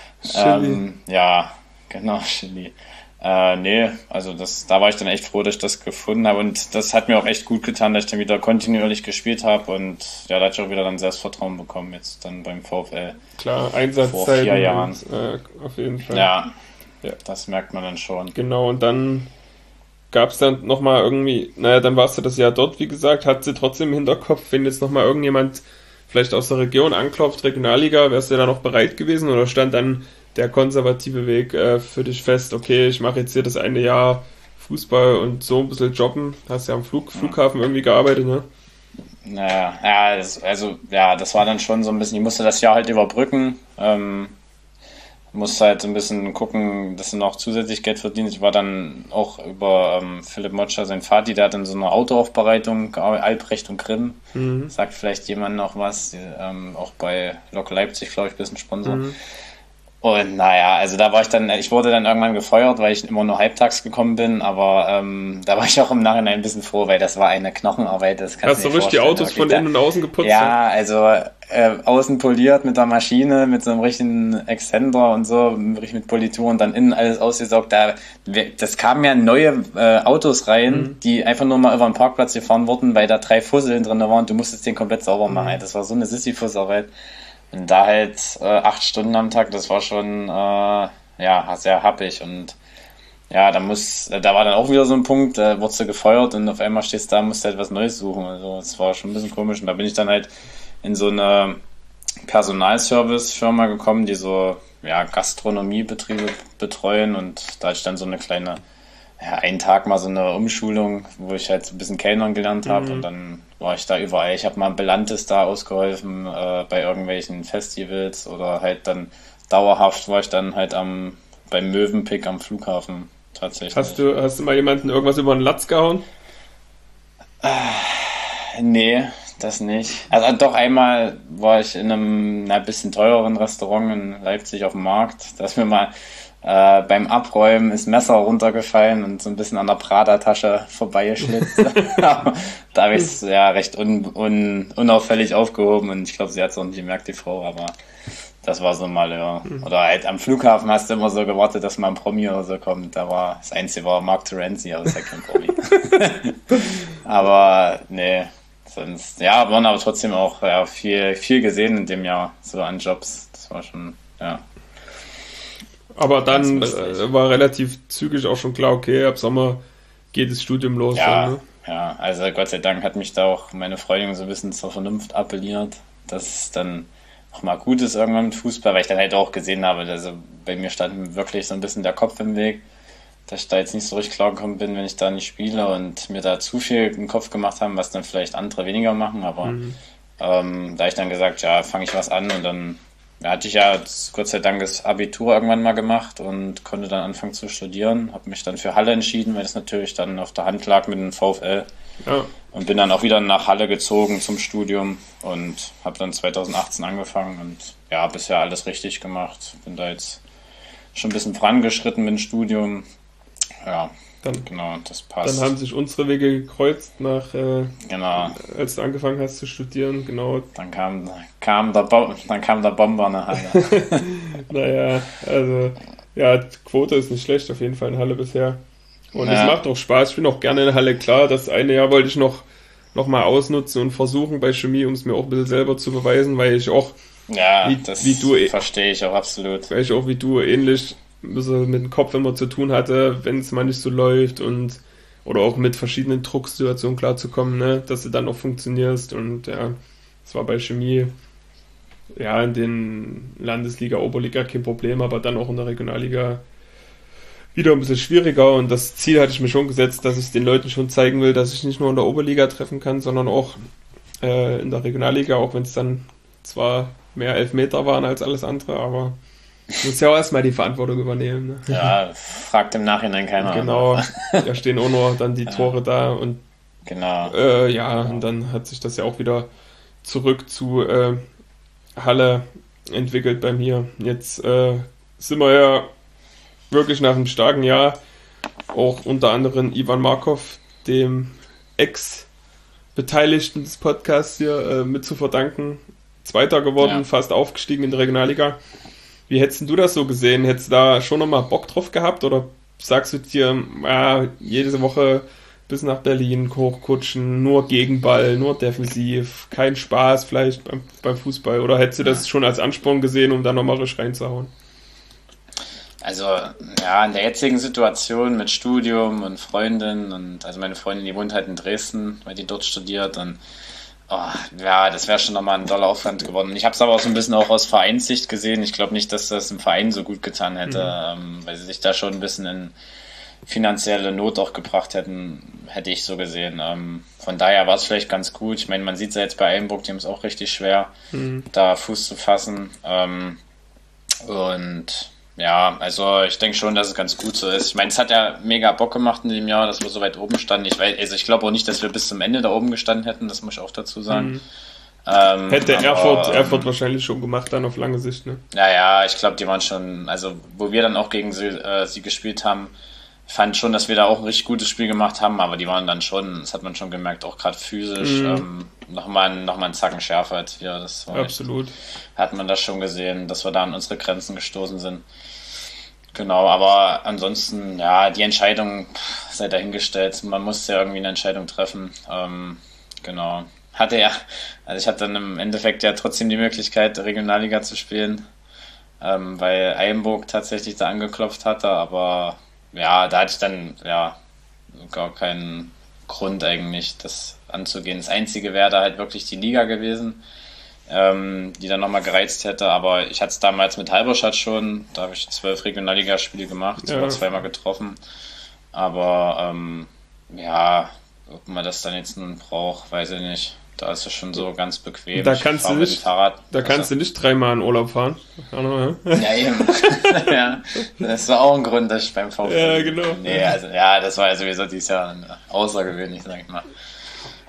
Ja, genau, Chili. Also da war ich dann echt froh, dass ich das gefunden habe und das hat mir auch echt gut getan, dass ich dann wieder kontinuierlich gespielt habe und ja, da hatte ich auch wieder dann Selbstvertrauen bekommen, jetzt dann beim VfL. Klar, Einsatzzeit vor 4 Jahren. Auf jeden Fall. Ja, das merkt man dann schon. Genau, und dann gab es dann nochmal irgendwie, dann warst du das Jahr dort, wie gesagt, hat sie trotzdem im Hinterkopf, wenn jetzt nochmal irgendjemand vielleicht aus der Region anklopft, Regionalliga, wärst du da noch bereit gewesen oder stand dann der konservative Weg für dich fest, okay, ich mache jetzt hier das eine Jahr Fußball und so ein bisschen jobben, hast ja am Flughafen irgendwie gearbeitet, ne? Naja, das war dann schon so ein bisschen, ich musste das Jahr halt überbrücken, musste halt so ein bisschen gucken, dass du noch zusätzlich Geld verdienst. Ich war dann auch über Philipp Motscher, sein Vati, der hat in so einer Autoaufbereitung gearbeitet, Albrecht und Grimm. Sagt vielleicht jemand noch was, auch bei Lok Leipzig, glaube ich, ein bisschen Sponsor. Und naja, also ich wurde dann irgendwann gefeuert, weil ich immer nur halbtags gekommen bin, aber da war ich auch im Nachhinein ein bisschen froh, weil das war eine Knochenarbeit. Das hast du richtig die Autos von innen und außen geputzt? Ja, also außen poliert mit der Maschine, mit so einem richtigen Extender und so, richtig mit Politur und dann innen alles ausgesaugt. Das kamen ja neue Autos rein, die einfach nur mal über den Parkplatz gefahren wurden, weil da 3 Fusseln drin waren und du musstest den komplett sauber machen. Das war so eine Sisyphus-Arbeit. Und da halt 8 Stunden am Tag, das war schon sehr happig und ja, da war dann auch wieder so ein Punkt, da wurdest du gefeuert und auf einmal stehst du da, musst du halt was Neues suchen. Also das war schon ein bisschen komisch und da bin ich dann halt in so eine Personalservice-Firma gekommen, die so Gastronomiebetriebe betreuen und da hatte ich dann so eine kleine, einen Tag mal so eine Umschulung, wo ich halt so ein bisschen Kellnern gelernt habe und dann war ich da überall. Ich habe mal Belantes da ausgeholfen bei irgendwelchen Festivals oder halt dann dauerhaft war ich dann halt beim Mövenpick am Flughafen tatsächlich. Hast du mal jemanden irgendwas über den Latz gehauen? Nee, das nicht. Also doch einmal war ich in einem bisschen teureren Restaurant in Leipzig auf dem Markt. Da ist mir mal beim Abräumen das Messer runtergefallen und so ein bisschen an der Prada-Tasche vorbeigeschlitzt. Da habe ich es ja recht unauffällig aufgehoben und ich glaube, sie hat es auch nicht gemerkt, die Frau, aber das war so mal, ja. Oder halt am Flughafen hast du immer so gewartet, dass mal ein Promi oder so kommt. Das Einzige war Mark Terenzi, aber das ist ja kein Promi. Aber nee, sonst, ja, waren aber trotzdem auch viel gesehen in dem Jahr, so an Jobs. Das war schon, ja. Aber dann war relativ zügig auch schon klar, okay, ab Sommer geht das Studium los. Ja, dann, ne? ja, also Gott sei Dank hat mich da auch meine Freundin so ein bisschen zur Vernunft appelliert, dass es dann auch mal gut ist irgendwann mit Fußball, weil ich dann halt auch gesehen habe, also bei mir stand wirklich so ein bisschen der Kopf im Weg, dass ich da jetzt nicht so richtig klar gekommen bin, wenn ich da nicht spiele und mir da zu viel im Kopf gemacht haben, was dann vielleicht andere weniger machen, aber da habe ich dann gesagt, ja, fange ich was an und dann hatte ich ja Gott sei Dank das Abitur irgendwann mal gemacht und konnte dann anfangen zu studieren, habe mich dann für Halle entschieden, weil das natürlich dann auf der Hand lag mit dem VfL. Ja. Und bin dann auch wieder nach Halle gezogen zum Studium und habe dann 2018 angefangen und ja, bisher alles richtig gemacht. Bin da jetzt schon ein bisschen vorangeschritten mit dem Studium. Ja, dann, genau, das passt. Dann haben sich unsere Wege gekreuzt, genau. Als du angefangen hast zu studieren. Genau. Dann kam der Bomber nach Halle. Naja, also ja, die Quote ist nicht schlecht, auf jeden Fall in Halle bisher. Und es macht auch Spaß. Ich bin auch gerne in Halle. Klar, das eine Jahr wollte ich noch mal ausnutzen und versuchen bei Chemie, um es mir auch ein bisschen selber zu beweisen, weil ich auch verstehe ich auch absolut. Weil ich auch wie du ähnlich ein bisschen mit dem Kopf immer zu tun hatte, wenn es mal nicht so läuft oder auch mit verschiedenen Drucksituationen klarzukommen, ne, dass du dann auch funktionierst. Und ja, das war bei Chemie ja in den Landesliga, Oberliga kein Problem, aber dann auch in der Regionalliga wieder ein bisschen schwieriger und das Ziel hatte ich mir schon gesetzt, dass ich den Leuten schon zeigen will, dass ich nicht nur in der Oberliga treffen kann, sondern auch in der Regionalliga, auch wenn es dann zwar mehr Elfmeter waren als alles andere, aber ich muss ja auch erstmal die Verantwortung übernehmen. Ne? Ja, fragt im Nachhinein keiner. Genau, da stehen auch nur dann die Tore da und genau. Und dann hat sich das ja auch wieder zurück zu Halle entwickelt bei mir. Jetzt sind wir ja wirklich nach einem starken Jahr auch unter anderem Ivan Markov, dem Ex-Beteiligten des Podcasts hier, mit zu verdanken. Zweiter geworden, fast aufgestiegen in der Regionalliga. Wie hättest du das so gesehen? Hättest du da schon nochmal Bock drauf gehabt? Oder sagst du dir, jede Woche bis nach Berlin hochkutschen, nur Gegenball, nur defensiv, kein Spaß vielleicht beim Fußball? Oder hättest du das schon als Ansporn gesehen, um da nochmal richtig reinzuhauen? Also, ja, in der jetzigen Situation mit Studium und Freundin und also meine Freundin, die wohnt halt in Dresden, weil die dort studiert und das wäre schon nochmal ein toller Aufwand geworden. Ich habe es aber auch so ein bisschen auch aus Vereinssicht gesehen. Ich glaube nicht, dass das im Verein so gut getan hätte, weil sie sich da schon ein bisschen in finanzielle Not auch gebracht hätten, hätte ich so gesehen. Von daher war es vielleicht ganz gut. Ich meine, man sieht es ja jetzt bei Eilenburg, die haben es auch richtig schwer, da Fuß zu fassen. Und ja, also ich denke schon, dass es ganz gut so ist. Ich meine, es hat ja mega Bock gemacht in dem Jahr, dass wir so weit oben standen. Ich glaube auch nicht, dass wir bis zum Ende da oben gestanden hätten, das muss ich auch dazu sagen. Hätte Erfurt wahrscheinlich schon gemacht, dann auf lange Sicht, ne? Ja, ich glaube, die waren schon, also wo wir dann auch gegen sie gespielt haben, fand schon, dass wir da auch ein richtig gutes Spiel gemacht haben, aber die waren dann schon, das hat man schon gemerkt, auch gerade physisch nochmal einen Zacken schärfer als wir. Das war absolut. Hat man das schon gesehen, dass wir da an unsere Grenzen gestoßen sind. Genau, aber ansonsten, ja, die Entscheidung sei dahingestellt. Man musste ja irgendwie eine Entscheidung treffen. Genau. Ich hatte dann im Endeffekt ja trotzdem die Möglichkeit, Regionalliga zu spielen, weil Eilenburg tatsächlich da angeklopft hatte, aber ja, da hatte ich dann gar keinen Grund eigentlich, das anzugehen. Das Einzige wäre da halt wirklich die Liga gewesen, die dann nochmal gereizt hätte, aber ich hatte es damals mit Halberstadt schon, da habe ich 12 Regionalligaspiele gemacht, sogar zweimal getroffen, aber ob man das dann jetzt nun braucht, weiß ich nicht. Da ist es schon so ganz bequem. Da kannst du nicht dreimal in Urlaub fahren. Ja, eben. Ja, das war auch ein Grund, dass ich beim VfL... Ja, genau. Nee, also, ja, das war ja sowieso dieses Jahr außergewöhnlich, sag ich mal.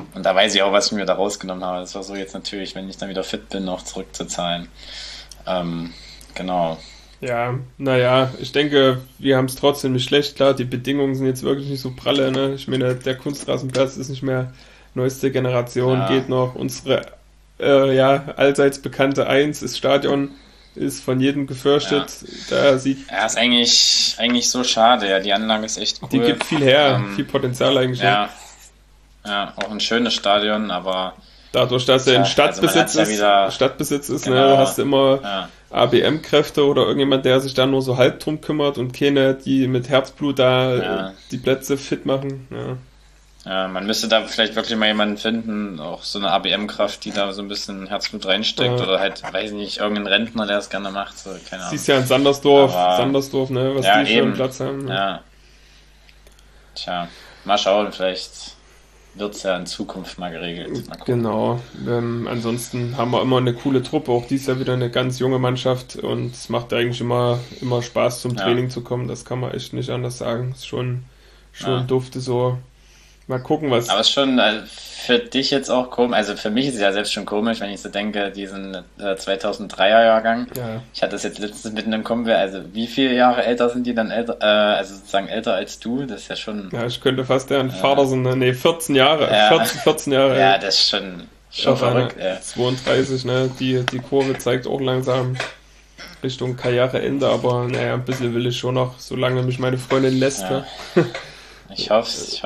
Und da weiß ich auch, was ich mir da rausgenommen habe. Das war so jetzt natürlich, wenn ich dann wieder fit bin, noch zurückzuzahlen. Genau. Ja, naja, ich denke, wir haben es trotzdem nicht schlecht. Klar, die Bedingungen sind jetzt wirklich nicht so pralle, ne? Ich meine, der Kunstrasenplatz ist nicht mehr neueste Generation, geht noch. Unsere, allseits bekannte Eins, das Stadion ist von jedem gefürchtet. Da ist eigentlich so schade. Ja, die Anlage ist echt cool. Die gibt viel her, viel Potenzial eigentlich. Ja, auch ein schönes Stadion, aber dadurch, dass er in Stadtbesitz ist, genau, ne, hast du immer ABM-Kräfte oder irgendjemand, der sich da nur so halb drum kümmert und keine, die mit Herzblut da die Plätze fit machen. Ja, man müsste da vielleicht wirklich mal jemanden finden, auch so eine ABM-Kraft, die da so ein bisschen Herzblut reinsteckt oder halt, weiß ich nicht, irgendein Rentner, der es gerne macht, so, keine Ahnung. Siehst ja in Sandersdorf, ne, was die für einen Platz haben. Ja. Tja, mal schauen, vielleicht wird es ja in Zukunft mal geregelt. Mal genau. Ansonsten haben wir immer eine coole Truppe, auch dies Jahr wieder eine ganz junge Mannschaft und es macht eigentlich immer Spaß zum Training zu kommen, das kann man echt nicht anders sagen. Ist schon dufte so. Mal gucken, was. Aber es ist schon für dich jetzt auch komisch, also für mich ist es ja selbst schon komisch, wenn ich so denke, diesen 2003er Jahrgang. Ja. Ich hatte das jetzt letztens mit einem Kumpel, also wie viele Jahre älter sind die dann also sozusagen älter als du? Das ist ja schon. Ja, ich könnte fast deren Vater sein, ne, 14 Jahre. 14 Jahre. Ja, das ist schon verrückt. 32, ne, die Kurve zeigt auch langsam Richtung Karriereende, aber naja, ein bisschen will ich schon noch, solange mich meine Freundin lässt. Ja. Ich hoff's.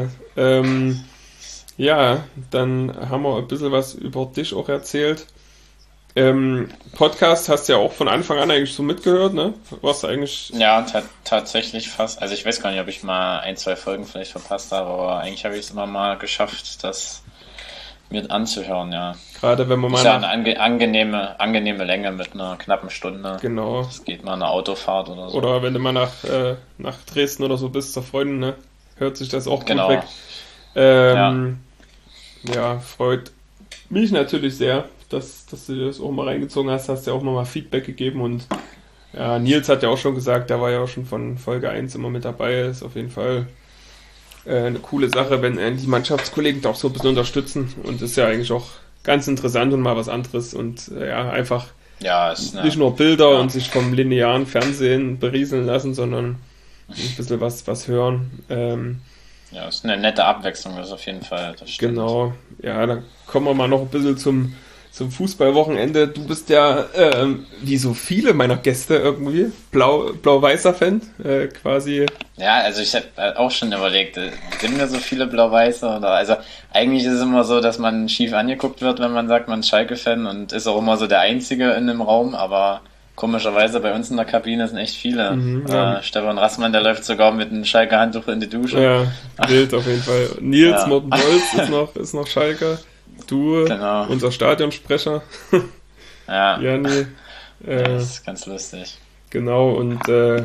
Ja, dann haben wir ein bisschen was über dich auch erzählt. Podcast hast du ja auch von Anfang an eigentlich so mitgehört, ne? Was eigentlich? Ja, tatsächlich fast. Also ich weiß gar nicht, ob ich mal 1-2 Folgen vielleicht verpasst habe, aber eigentlich habe ich es immer mal geschafft, das mir anzuhören, ja. Gerade wenn man mal... Ist ja eine angenehme Länge mit einer knappen Stunde. Genau. Das geht mal eine Autofahrt oder so. Oder wenn du mal nach Dresden oder so bist, zur Freundin, ne? Hört sich das auch gut weg. Ja, freut mich natürlich sehr, dass du dir das auch mal reingezogen hast. Hast ja auch mal Feedback gegeben und ja, Nils hat ja auch schon gesagt, der war ja auch schon von Folge 1 immer mit dabei. Ist auf jeden Fall eine coole Sache, wenn die Mannschaftskollegen da auch so ein bisschen unterstützen und ist ja eigentlich auch ganz interessant und mal was anderes und einfach nicht nur Bilder und sich vom linearen Fernsehen berieseln lassen, sondern ein bisschen was hören. Ja, ist eine nette Abwechslung, das auf jeden Fall. Das stimmt. Genau, ja, dann kommen wir mal noch ein bisschen zum Fußballwochenende. Du bist ja, wie so viele meiner Gäste irgendwie, blau-weißer Fan, quasi. Ja, also ich habe auch schon überlegt, sind da so viele Blau-Weiße? Also eigentlich ist es immer so, dass man schief angeguckt wird, wenn man sagt, man ist Schalke-Fan und ist auch immer so der Einzige in dem Raum, aber komischerweise bei uns in der Kabine sind echt viele. Stefan Rassmann, der läuft sogar mit einem Schalke-Handtuch in die Dusche. Ja, wild auf jeden Fall. Nils Morten-Bolz ist noch Schalke. Du, genau. Unser Stadionsprecher. Ja. Janni. Das ist ganz lustig. Genau, und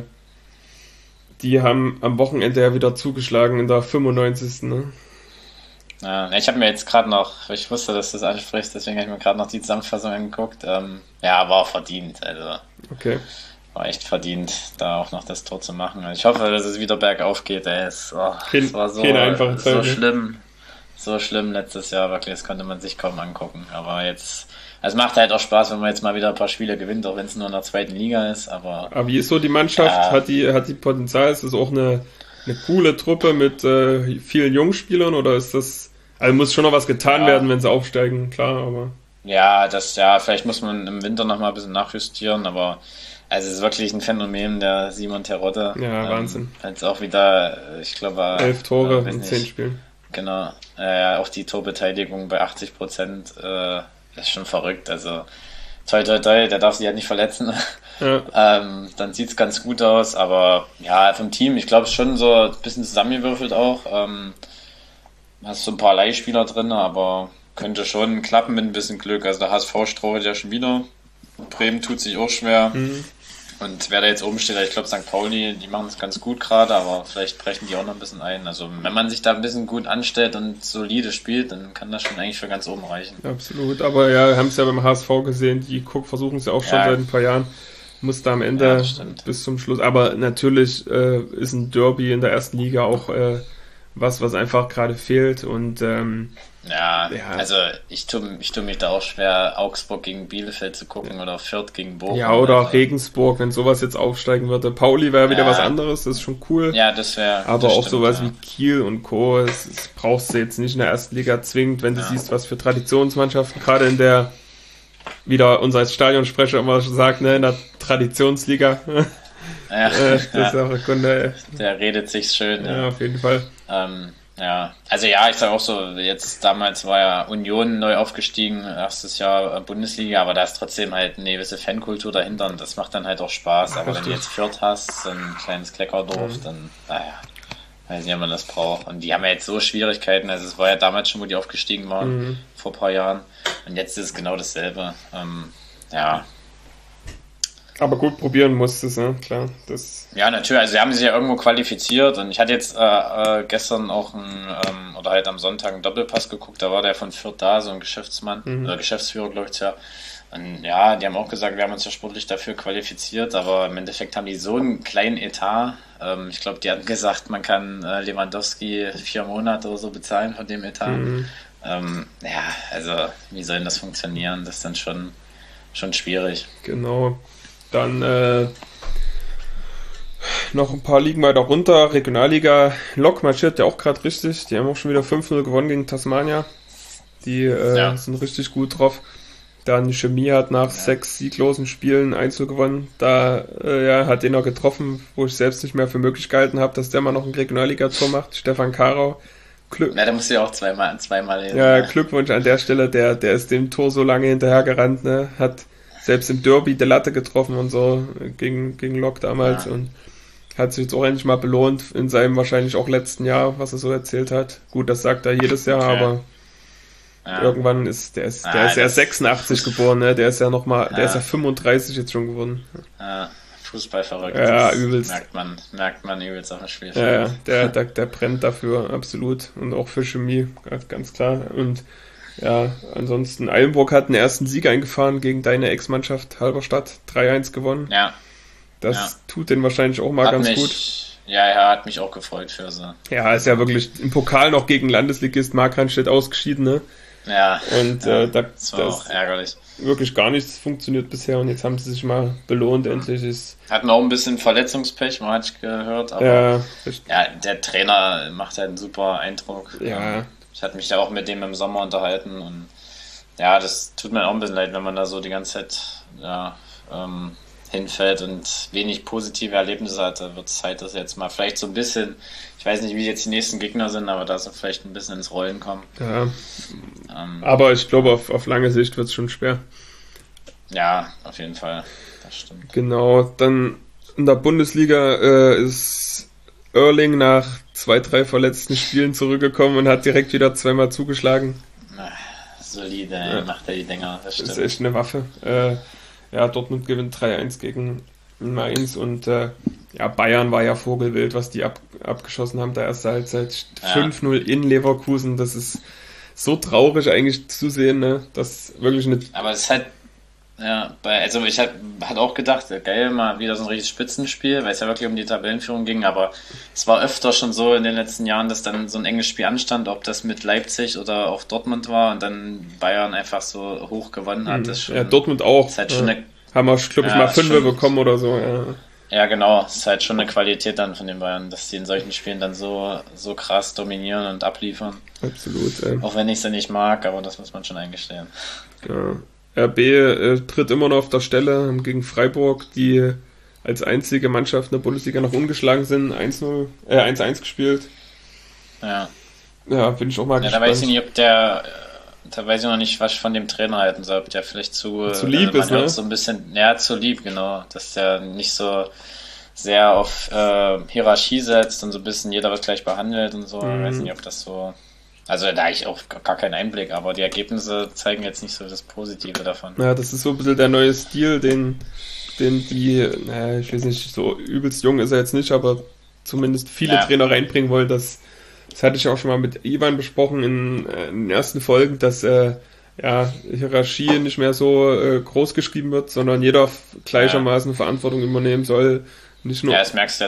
die haben am Wochenende ja wieder zugeschlagen in der 95. Ne? Ja, ich habe mir jetzt gerade noch, ich wusste, dass du das ansprichst, deswegen habe ich mir gerade noch die Zusammenfassung angeguckt. War auch verdient, also. Okay. War echt verdient, da auch noch das Tor zu machen. Ich hoffe, dass es wieder bergauf geht. Es war keine einfache Zeit, so schlimm. So schlimm letztes Jahr, wirklich, das konnte man sich kaum angucken. Aber jetzt, es macht halt auch Spaß, wenn man jetzt mal wieder ein paar Spiele gewinnt, auch wenn es nur in der zweiten Liga ist. Aber wie ist so die Mannschaft? Hat die Potenzial? Ist das auch eine coole Truppe mit vielen Jungspielern oder ist das, also muss schon noch was getan werden, wenn sie aufsteigen, klar, aber. Ja, vielleicht muss man im Winter noch mal ein bisschen nachjustieren, aber also es ist wirklich ein Phänomen, der Simon Terodde. Ja, Wahnsinn. Jetzt auch wieder, ich glaube, 11 Tore in 10 Spielen. Genau, auch die Torbeteiligung bei 80%, ist schon verrückt, also toi, der darf sich ja nicht verletzen, dann sieht's ganz gut aus, aber ja, vom Team, ich glaube, es ist schon so ein bisschen zusammengewürfelt auch, hast so ein paar Leihspieler drin, aber könnte schon klappen mit ein bisschen Glück, also der HSV strauchelt ja schon wieder, Bremen tut sich auch schwer. Und wer da jetzt oben steht, ich glaube St. Pauli, die machen es ganz gut gerade, aber vielleicht brechen die auch noch ein bisschen ein. Also wenn man sich da ein bisschen gut anstellt und solide spielt, dann kann das schon eigentlich für ganz oben reichen. Absolut, aber ja, wir haben es ja beim HSV gesehen, die versuchen es ja auch schon seit ein paar Jahren. Muss da am Ende bis zum Schluss. Aber natürlich ist ein Derby in der ersten Liga auch was einfach gerade fehlt und also ich tu mich da auch schwer, Augsburg gegen Bielefeld zu gucken oder Fürth gegen Bochum. Ja, oder also Regensburg, wenn sowas jetzt aufsteigen würde. Pauli wäre wieder was anderes, das ist schon cool. Ja, das wäre. Aber auch sowas wie Kiel und Co., das brauchst du jetzt nicht in der ersten Liga zwingend, wenn du siehst, was für Traditionsmannschaften, gerade in der, wieder unser Stadionsprecher immer sagt, ne, in der Traditionsliga. Das ist auch eine Kunde. Der redet sich schön. Ja, auf jeden Fall. Also ich sage auch so, jetzt damals war ja Union neu aufgestiegen, erstes Jahr Bundesliga, aber da ist trotzdem halt eine gewisse Fankultur dahinter und das macht dann halt auch Spaß. Aber wenn du jetzt Fürth hast, so ein kleines Kleckerdorf, dann, weiß nicht, ob man das braucht. Und die haben ja jetzt so Schwierigkeiten, also es war ja damals schon, wo die aufgestiegen waren, vor ein paar Jahren. Und jetzt ist es genau dasselbe. Aber gut, probieren musstest, ne? Klar. Ja, natürlich. Also sie haben sich ja irgendwo qualifiziert und ich hatte jetzt gestern auch oder halt am Sonntag einen Doppelpass geguckt, da war der von Fürth da, so ein Geschäftsmann, oder Geschäftsführer, glaube ich, ja. Und ja, die haben auch gesagt, wir haben uns ja sportlich dafür qualifiziert, aber im Endeffekt haben die so einen kleinen Etat. Ich glaube, die hatten gesagt, man kann Lewandowski 4 Monate oder so bezahlen von dem Etat. Also wie soll denn das funktionieren? Das ist dann schon schwierig. Genau. Dann noch ein paar Ligen weiter runter. Regionalliga Lok marschiert ja auch gerade richtig. Die haben auch schon wieder 5-0 gewonnen gegen Tasmania. Die sind richtig gut drauf. Dann Chemie hat nach 6 sieglosen Spielen 1-0 gewonnen. Da hat den noch getroffen, wo ich selbst nicht mehr für möglich gehalten habe, dass der mal noch ein Regionalliga-Tor macht. Stefan Karau. Da musst du ja auch zweimal hin. Ja, Glückwunsch an der Stelle. Der ist dem Tor so lange hinterhergerannt, ne? Hat selbst im Derby die Latte getroffen und so gegen Lok damals und hat sich jetzt auch endlich mal belohnt in seinem wahrscheinlich auch letzten Jahr, was er so erzählt hat. Gut, das sagt er jedes Jahr, aber irgendwann der ist ja 86 geboren, ne? Der ist ja der ist ja 35 jetzt schon geworden. Fußball verrückt. Ja, übelst. Merkt man übelst auf dem Spiel. Ja, der brennt dafür, absolut. Und auch für Chemie, ganz klar. Und ja, ansonsten Eilenburg hat einen ersten Sieg eingefahren gegen deine Ex-Mannschaft Halberstadt, 3-1 gewonnen. Ja. Das tut den wahrscheinlich auch mal ganz gut. Ja, er hat mich auch gefreut für so. Ja, ist ja wirklich im Pokal noch gegen Landesligist Markranstädt ausgeschieden, ne? Ja. Und das war auch ärgerlich. Wirklich gar nichts funktioniert bisher und jetzt haben sie sich mal belohnt, endlich. Hatten auch ein bisschen Verletzungspech, man hat gehört, aber der Trainer macht halt einen super Eindruck. Ja. Ich hatte mich da auch mit dem im Sommer unterhalten und ja, das tut mir auch ein bisschen leid, wenn man da so die ganze Zeit hinfällt und wenig positive Erlebnisse hat. Da wird es Zeit, dass jetzt mal vielleicht so ein bisschen, ich weiß nicht, wie jetzt die nächsten Gegner sind, aber da so vielleicht ein bisschen ins Rollen kommen. Ja, aber ich glaube, auf lange Sicht wird es schon schwer. Ja, auf jeden Fall, das stimmt. Genau, dann in der Bundesliga ist Oerling nach 2-3 verletzten Spielen zurückgekommen und hat direkt wieder 2-mal zugeschlagen. Solide, macht er die Dinger, das stimmt. Das ist echt eine Waffe. Dortmund gewinnt 3-1 gegen Mainz und Bayern war ja vogelwild, was die abgeschossen haben, der erste Halbzeit. 5-0 in Leverkusen, das ist so traurig eigentlich zu sehen, ne? Das wirklich nicht. Aber es ist halt, ich hatte auch gedacht, geil, mal wieder so ein richtiges Spitzenspiel, weil es ja wirklich um die Tabellenführung ging, aber es war öfter schon so in den letzten Jahren, dass dann so ein enges Spiel anstand, ob das mit Leipzig oder auch Dortmund war und dann Bayern einfach so hoch gewonnen hat. Das schon, Dortmund auch. Ist halt schon haben wir, glaube ich, mal 5 bekommen oder so. Ja, genau. Es ist halt schon eine Qualität dann von den Bayern, dass die in solchen Spielen dann so krass dominieren und abliefern. Absolut. Auch wenn ich sie nicht mag, aber das muss man schon eingestehen. Ja. RB tritt immer noch auf der Stelle, haben gegen Freiburg, die als einzige Mannschaft in der Bundesliga noch ungeschlagen sind, 1-1 gespielt. Ja. Ja, bin ich auch mal gespannt. Da weiß ich noch nicht, was ich von dem Trainer halten soll, ob der vielleicht zu lieb ist, ne? So ein bisschen, zu lieb, genau. Dass der nicht so sehr auf Hierarchie setzt und so ein bisschen jeder wird gleich behandelt und so. Ich weiß nicht, ob das so. Also da habe ich auch gar keinen Einblick, aber die Ergebnisse zeigen jetzt nicht so das Positive davon. Ja, das ist so ein bisschen der neue Stil, den die, ich weiß nicht, so übelst jung ist er jetzt nicht, aber zumindest viele Trainer reinbringen wollen. Das hatte ich auch schon mal mit Ivan besprochen in den ersten Folgen, dass Hierarchie nicht mehr so groß geschrieben wird, sondern jeder gleichermaßen Verantwortung übernehmen soll. Nicht nur, das merkst du ja selbst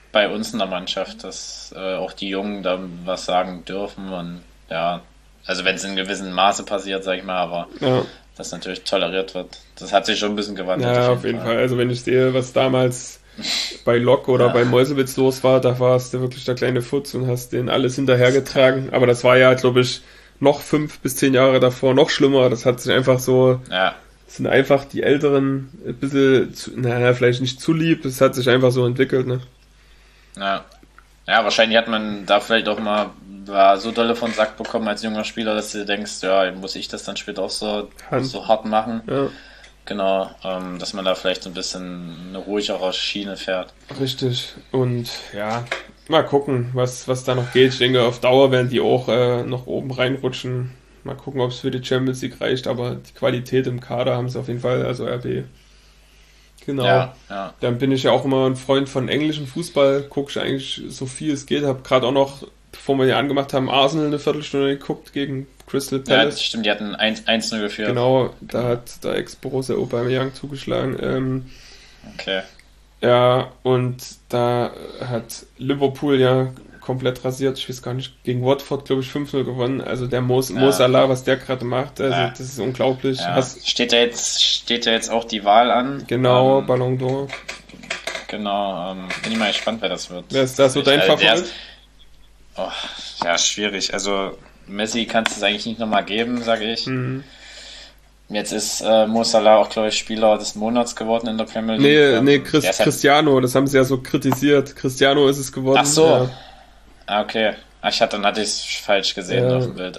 bei uns in der Mannschaft, dass auch die Jungen da was sagen dürfen und ja, also wenn es in gewissem Maße passiert, sag ich mal, aber das natürlich toleriert wird. Das hat sich schon ein bisschen gewandelt. Ja, auf jeden Fall. Also wenn ich sehe, was damals bei Lok oder bei Meuselwitz los war, da warst du wirklich der kleine Futz und hast denen alles hinterhergetragen. Aber das war ja, glaube ich, noch 5 bis 10 Jahre davor noch schlimmer. Das hat sich einfach so, sind einfach die Älteren ein bisschen, vielleicht nicht zu lieb, es hat sich einfach so entwickelt, ne? Ja, wahrscheinlich hat man da vielleicht auch mal so dolle von Sack bekommen als junger Spieler, dass du denkst, ja, muss ich das dann später auch so hart machen? Ja. Genau, dass man da vielleicht so ein bisschen eine ruhigere Schiene fährt. Richtig. Und ja, mal gucken, was da noch geht. Ich denke, auf Dauer werden die auch noch oben reinrutschen. Mal gucken, ob es für die Champions League reicht, aber die Qualität im Kader haben sie auf jeden Fall, also RB. Genau. Ja. Dann bin ich ja auch immer ein Freund von englischem Fußball, gucke ich eigentlich so viel es geht. Habe gerade auch noch, bevor wir hier angemacht haben, Arsenal eine Viertelstunde geguckt gegen Crystal Palace. Ja, das stimmt, die hatten 1-0 geführt. Genau, da hat der Ex-Borussia Aubameyang zugeschlagen. Okay. Ja, und da hat Liverpool ja komplett rasiert. Ich weiß gar nicht, gegen Watford, glaube ich, 5-0 gewonnen. Also der Mo Salah, was der gerade macht, also das ist unglaublich. Ja. Steht ja jetzt auch die Wahl an. Genau, Ballon d'Or. Genau, bin ich mal gespannt, wer das wird. Wer ist das so dein Favorit? Schwierig. Also Messi kannst du es eigentlich nicht nochmal geben, sage ich. Mhm. Jetzt ist Mo Salah auch, glaube ich, Spieler des Monats geworden in der Premier League. Cristiano, das haben sie ja so kritisiert. Cristiano ist es geworden. Ach so. Ja. Okay. Dann hatte ich es falsch gesehen auf dem Bild.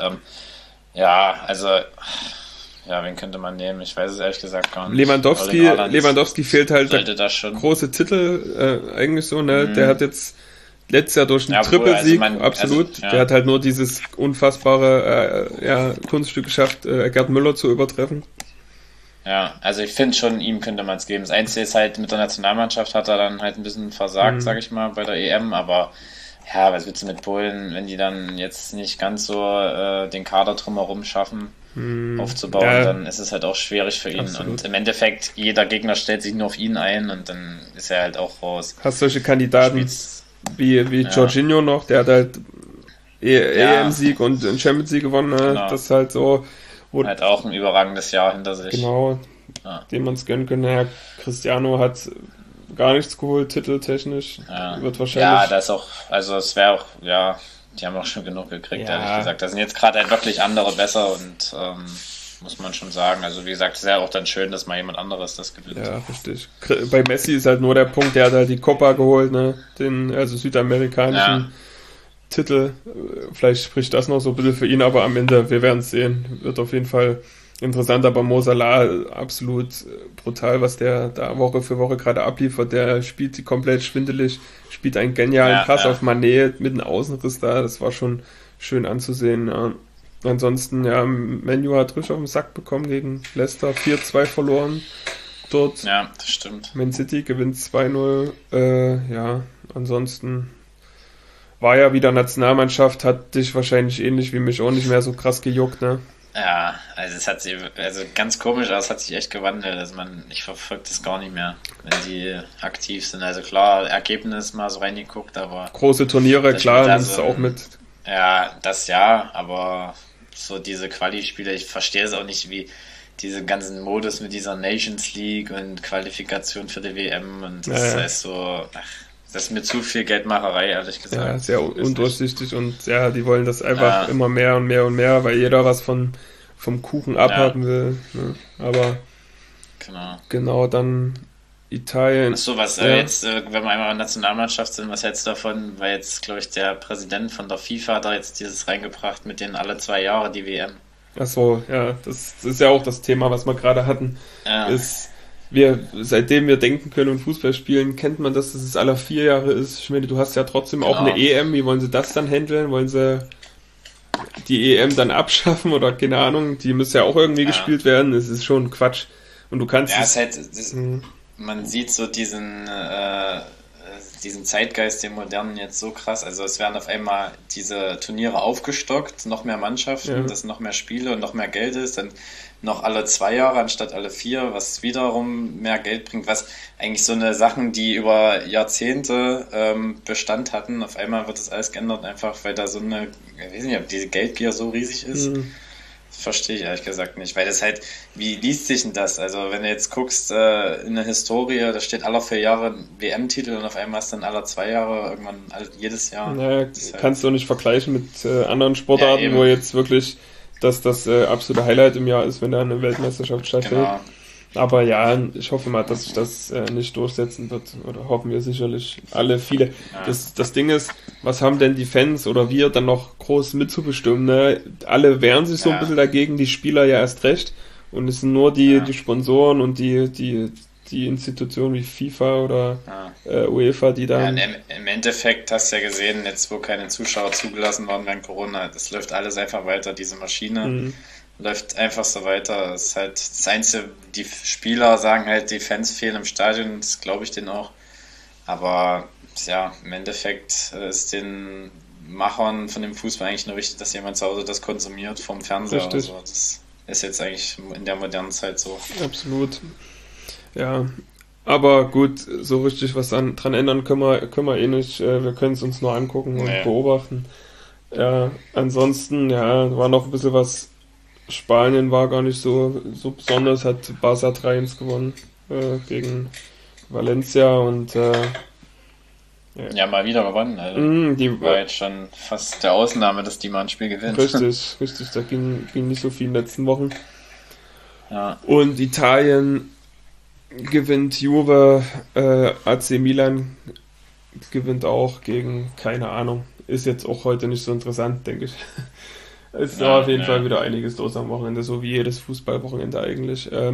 Wen könnte man nehmen? Ich weiß es ehrlich gesagt gar nicht. Lewandowski fehlt halt der große Titel eigentlich so, ne? Der hat jetzt letztes Jahr durch einen Trippelsieg, absolut. Der hat halt nur dieses unfassbare Kunststück geschafft, Gerd Müller zu übertreffen. Ja, also ich finde schon, ihm könnte man es geben. Das Einzige ist halt, mit der Nationalmannschaft hat er dann halt ein bisschen versagt, sag ich mal, bei der EM, aber ja, was willst du mit Polen, wenn die dann jetzt nicht ganz so den Kader drumherum schaffen, aufzubauen, dann ist es halt auch schwierig für ihn. Absolut. Und im Endeffekt, jeder Gegner stellt sich nur auf ihn ein und dann ist er halt auch raus. Hast solche Kandidaten wie Jorginho noch, der hat halt EM-Sieg und einen Champions-Sieg gewonnen, genau. Das ist halt so. Halt auch ein überragendes Jahr hinter sich. Genau, dem man es gönnen könnte. Ja, Cristiano hat gar nichts geholt, titeltechnisch. Wird wahrscheinlich. Ja, das ist auch, also es wäre auch, die haben auch schon genug gekriegt, ehrlich gesagt. Da sind jetzt gerade halt wirklich andere besser und muss man schon sagen. Also wie gesagt, es ist ja auch dann schön, dass mal jemand anderes das gewinnt. Ja, richtig. Bei Messi ist halt nur der Punkt, der hat halt die Copa geholt, ne? Den südamerikanischen Titel. Vielleicht spricht das noch so ein bisschen für ihn, aber am Ende, wir werden es sehen. Wird auf jeden Fall interessant, aber Mo Salah absolut brutal, was der da Woche für Woche gerade abliefert. Der spielt die komplett schwindelig, spielt einen genialen Pass auf Mané mit einem Außenriss da. Das war schon schön anzusehen. Ja. Ansonsten, Man U hat richtig auf den Sack bekommen gegen Leicester, 4-2 verloren dort. Ja, das stimmt. Man City gewinnt 2-0. Ansonsten war ja wieder Nationalmannschaft, hat dich wahrscheinlich ähnlich wie mich auch nicht mehr so krass gejuckt, ne? Ja, also es hat sich, ganz komisch, aber es hat sich echt gewandelt. Also ich verfolge das gar nicht mehr, wenn die aktiv sind. Also klar, Ergebnis mal so reingeguckt, aber große Turniere, klar, das ist auch mit. Ja, aber so diese Quali-Spiele, ich verstehe es auch nicht, wie diese ganzen Modus mit dieser Nations League und Qualifikation für die WM und das ist so, das ist mir zu viel Geldmacherei, ehrlich gesagt. Ja, sehr undurchsichtig und die wollen das einfach immer mehr und mehr und mehr, weil jeder was vom Kuchen abhaben will. Ne? Aber genau, dann Italien. Achso, jetzt, wenn wir einmal in der Nationalmannschaft sind, was hältst du davon? Weil jetzt, glaube ich, der Präsident von der FIFA hat da jetzt dieses reingebracht mit den alle 2 Jahre die WM. Achso, das ist ja auch das Thema, was wir gerade hatten. Ja. Seitdem wir denken können und Fußball spielen, kennt man, dass es alle 4 Jahre ist. Ich meine, du hast ja trotzdem auch eine EM. Wie wollen sie das dann handeln? Wollen sie die EM dann abschaffen oder keine Ahnung? Die muss ja auch irgendwie gespielt werden. Es ist schon Quatsch. Und du kannst man sieht so diesen diesen Zeitgeist, den modernen, jetzt so krass. Also es werden auf einmal diese Turniere aufgestockt, noch mehr Mannschaften, dass noch mehr Spiele und noch mehr Geld ist, dann noch alle 2 Jahre anstatt alle 4, was wiederum mehr Geld bringt, was eigentlich so eine Sachen, die über Jahrzehnte Bestand hatten, auf einmal wird das alles geändert, einfach weil da so eine, ich weiß nicht, ob diese Geldgier so riesig ist. Verstehe ich ehrlich gesagt nicht, weil das halt, wie liest sich denn das? Also wenn du jetzt guckst in der Historie, da steht alle 4 Jahre ein WM-Titel und auf einmal ist dann alle 2 Jahre, irgendwann jedes Jahr. Naja, kannst du nicht vergleichen mit anderen Sportarten, wo jetzt wirklich das absolute Highlight im Jahr ist, wenn da eine Weltmeisterschaft stattfindet. Genau. Aber ja, ich hoffe mal, dass sich das nicht durchsetzen wird. Oder hoffen wir sicherlich viele. Ja. Das Ding ist, was haben denn die Fans oder wir dann noch groß mitzubestimmen? Ne? Alle wehren sich so ein bisschen dagegen, die Spieler ja erst recht. Und es sind nur die Sponsoren und die Institutionen wie FIFA oder UEFA, die dann... Ja, im Endeffekt hast du ja gesehen, jetzt wo keine Zuschauer zugelassen waren während Corona, das läuft alles einfach weiter, diese Maschine. Läuft einfach so weiter. Das ist halt das Einzige, die Spieler sagen halt, die Fans fehlen im Stadion, das glaube ich denen auch. Aber ja, im Endeffekt ist den Machern von dem Fußball eigentlich nur wichtig, dass jemand zu Hause das konsumiert vom Fernseher. Richtig. So. Das ist jetzt eigentlich in der modernen Zeit so. Absolut. Ja, aber gut, so richtig was dran ändern können wir eh nicht. Wir können es uns nur angucken und beobachten. Ja, ansonsten, war noch ein bisschen was. Spanien war gar nicht so besonders, hat Barca 3-1 gewonnen gegen Valencia und mal wieder gewonnen. Also die war jetzt schon fast der Ausnahme, dass die mal ein Spiel gewinnt. Richtig, da ging nicht so viel in den letzten Wochen. Ja. Und Italien gewinnt Juve, AC Milan gewinnt auch gegen, keine Ahnung, ist jetzt auch heute nicht so interessant, denke ich. Es war auf jeden Fall wieder einiges los am Wochenende, so wie jedes Fußballwochenende eigentlich. Da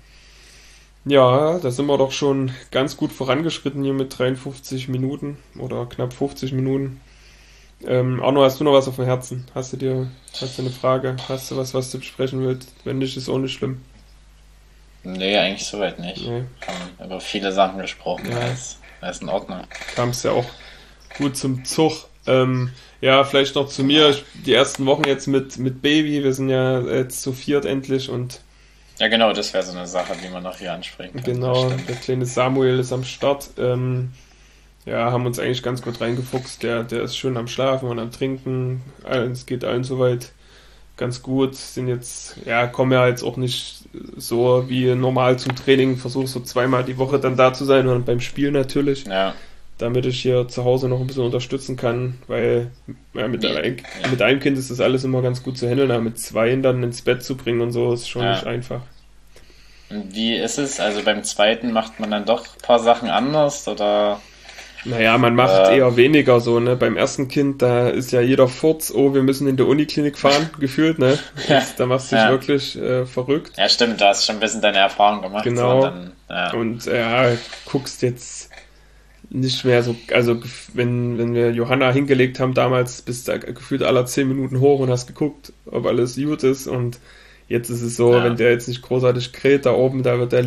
sind wir doch schon ganz gut vorangeschritten hier mit 53 Minuten oder knapp 50 Minuten. Arno, hast du noch was auf dem Herzen? Hast du eine Frage? Hast du was du besprechen willst? Wenn nicht, ist auch nicht schlimm. Nee, eigentlich soweit nicht. Nee. Haben über viele Sachen gesprochen, ist in Ordnung. Kam es ja auch gut zum Zug. Vielleicht noch zu mir, die ersten Wochen jetzt mit Baby, wir sind ja jetzt zu 4 endlich und... Ja genau, das wäre so eine Sache, die man noch hier ansprechen kann. Genau, der kleine Samuel ist am Start, haben uns eigentlich ganz gut reingefuchst, der ist schön am Schlafen und am Trinken, es geht allen soweit ganz gut, sind jetzt, kommen ja jetzt auch nicht so wie normal zum Training, versuche so 2-mal die Woche dann da zu sein und beim Spiel natürlich. Ja. Damit ich hier zu Hause noch ein bisschen unterstützen kann, weil mit einem Kind ist das alles immer ganz gut zu handeln, aber mit 2 dann ins Bett zu bringen und so ist schon nicht einfach. Und wie ist es? Also beim zweiten macht man dann doch ein paar Sachen anders, oder? Naja, man macht eher weniger so, ne? Beim ersten Kind, da ist ja jeder Furz, wir müssen in die Uniklinik fahren, gefühlt, ne? Da machst du dich wirklich verrückt. Ja, stimmt, du hast schon ein bisschen deine Erfahrung gemacht. Genau. So, und guckst jetzt nicht mehr so, also wenn wir Johanna hingelegt haben damals, bist du gefühlt alle 10 Minuten hoch und hast geguckt, ob alles gut ist, und jetzt ist es so, wenn der jetzt nicht großartig kräht da oben, da bleibt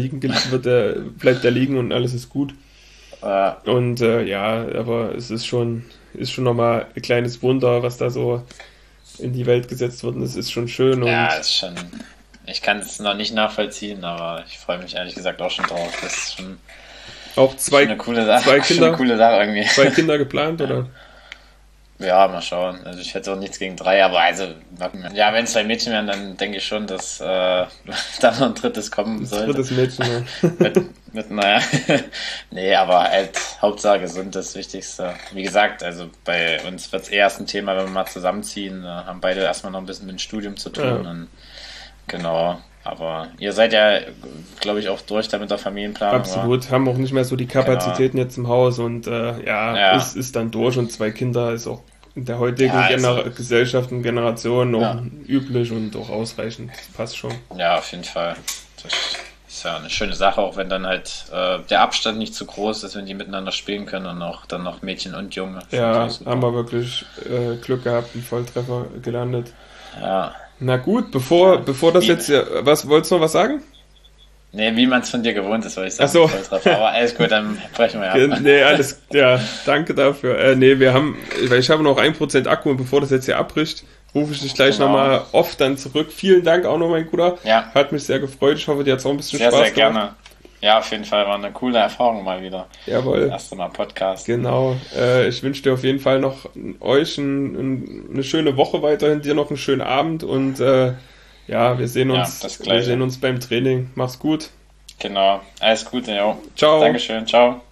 der liegen und alles ist gut. Und aber es ist schon nochmal ein kleines Wunder, was da so in die Welt gesetzt wird, und es ist schon schön. Ist schon, ich kann es noch nicht nachvollziehen, aber ich freue mich ehrlich gesagt auch schon drauf. Das ist schon auch eine coole Sache. Eine coole Sache irgendwie. 2 Kinder geplant, oder? Ja, mal schauen. Also ich hätte auch nichts gegen 3, aber wenn es 2 Mädchen wären, dann denke ich schon, dass da noch ein drittes kommen sollte. Drittes Mädchen, ja. Nee, aber halt Hauptsache gesund, das Wichtigste. Wie gesagt, also bei uns wird es erst ein Thema, wenn wir mal zusammenziehen. Haben beide erstmal noch ein bisschen mit dem Studium zu tun. Ja. Und genau. Aber ihr seid ja, glaube ich, auch durch da mit der Familienplanung. Absolut, oder? Haben auch nicht mehr so die Kapazitäten jetzt im Haus, und es ist dann durch, und 2 Kinder ist auch in der heutigen Gesellschaft und Generation noch üblich und auch ausreichend. Das passt schon. Ja, auf jeden Fall. Das ist ja eine schöne Sache, auch wenn dann halt der Abstand nicht zu groß ist, wenn die miteinander spielen können, und auch dann noch Mädchen und Junge. Ja, haben wir wirklich Glück gehabt, einen Volltreffer gelandet. Ja. Na gut, bevor das jetzt... Was wolltest du noch was sagen? Nee, wie man es von dir gewohnt ist, würde ich sagen. Ach so. Volltreffer. Aber alles gut, dann brechen wir ab. Nee, alles, ja, danke dafür. Nee, weil ich habe noch 1% Akku und bevor das jetzt hier abbricht, rufe ich dich gleich nochmal off dann zurück. Vielen Dank auch noch, mein Bruder. Ja. Hat mich sehr gefreut. Ich hoffe, dir hat es auch ein bisschen sehr, Spaß sehr gemacht. Gerne. Ja, auf jeden Fall war eine coole Erfahrung mal wieder. Jawohl. Das erste Mal Podcast. Genau. Ich wünsche dir auf jeden Fall noch euch eine schöne Woche weiterhin, dir noch einen schönen Abend und wir sehen uns beim Training. Mach's gut. Genau. Alles Gute, jo. Ciao. Dankeschön. Ciao.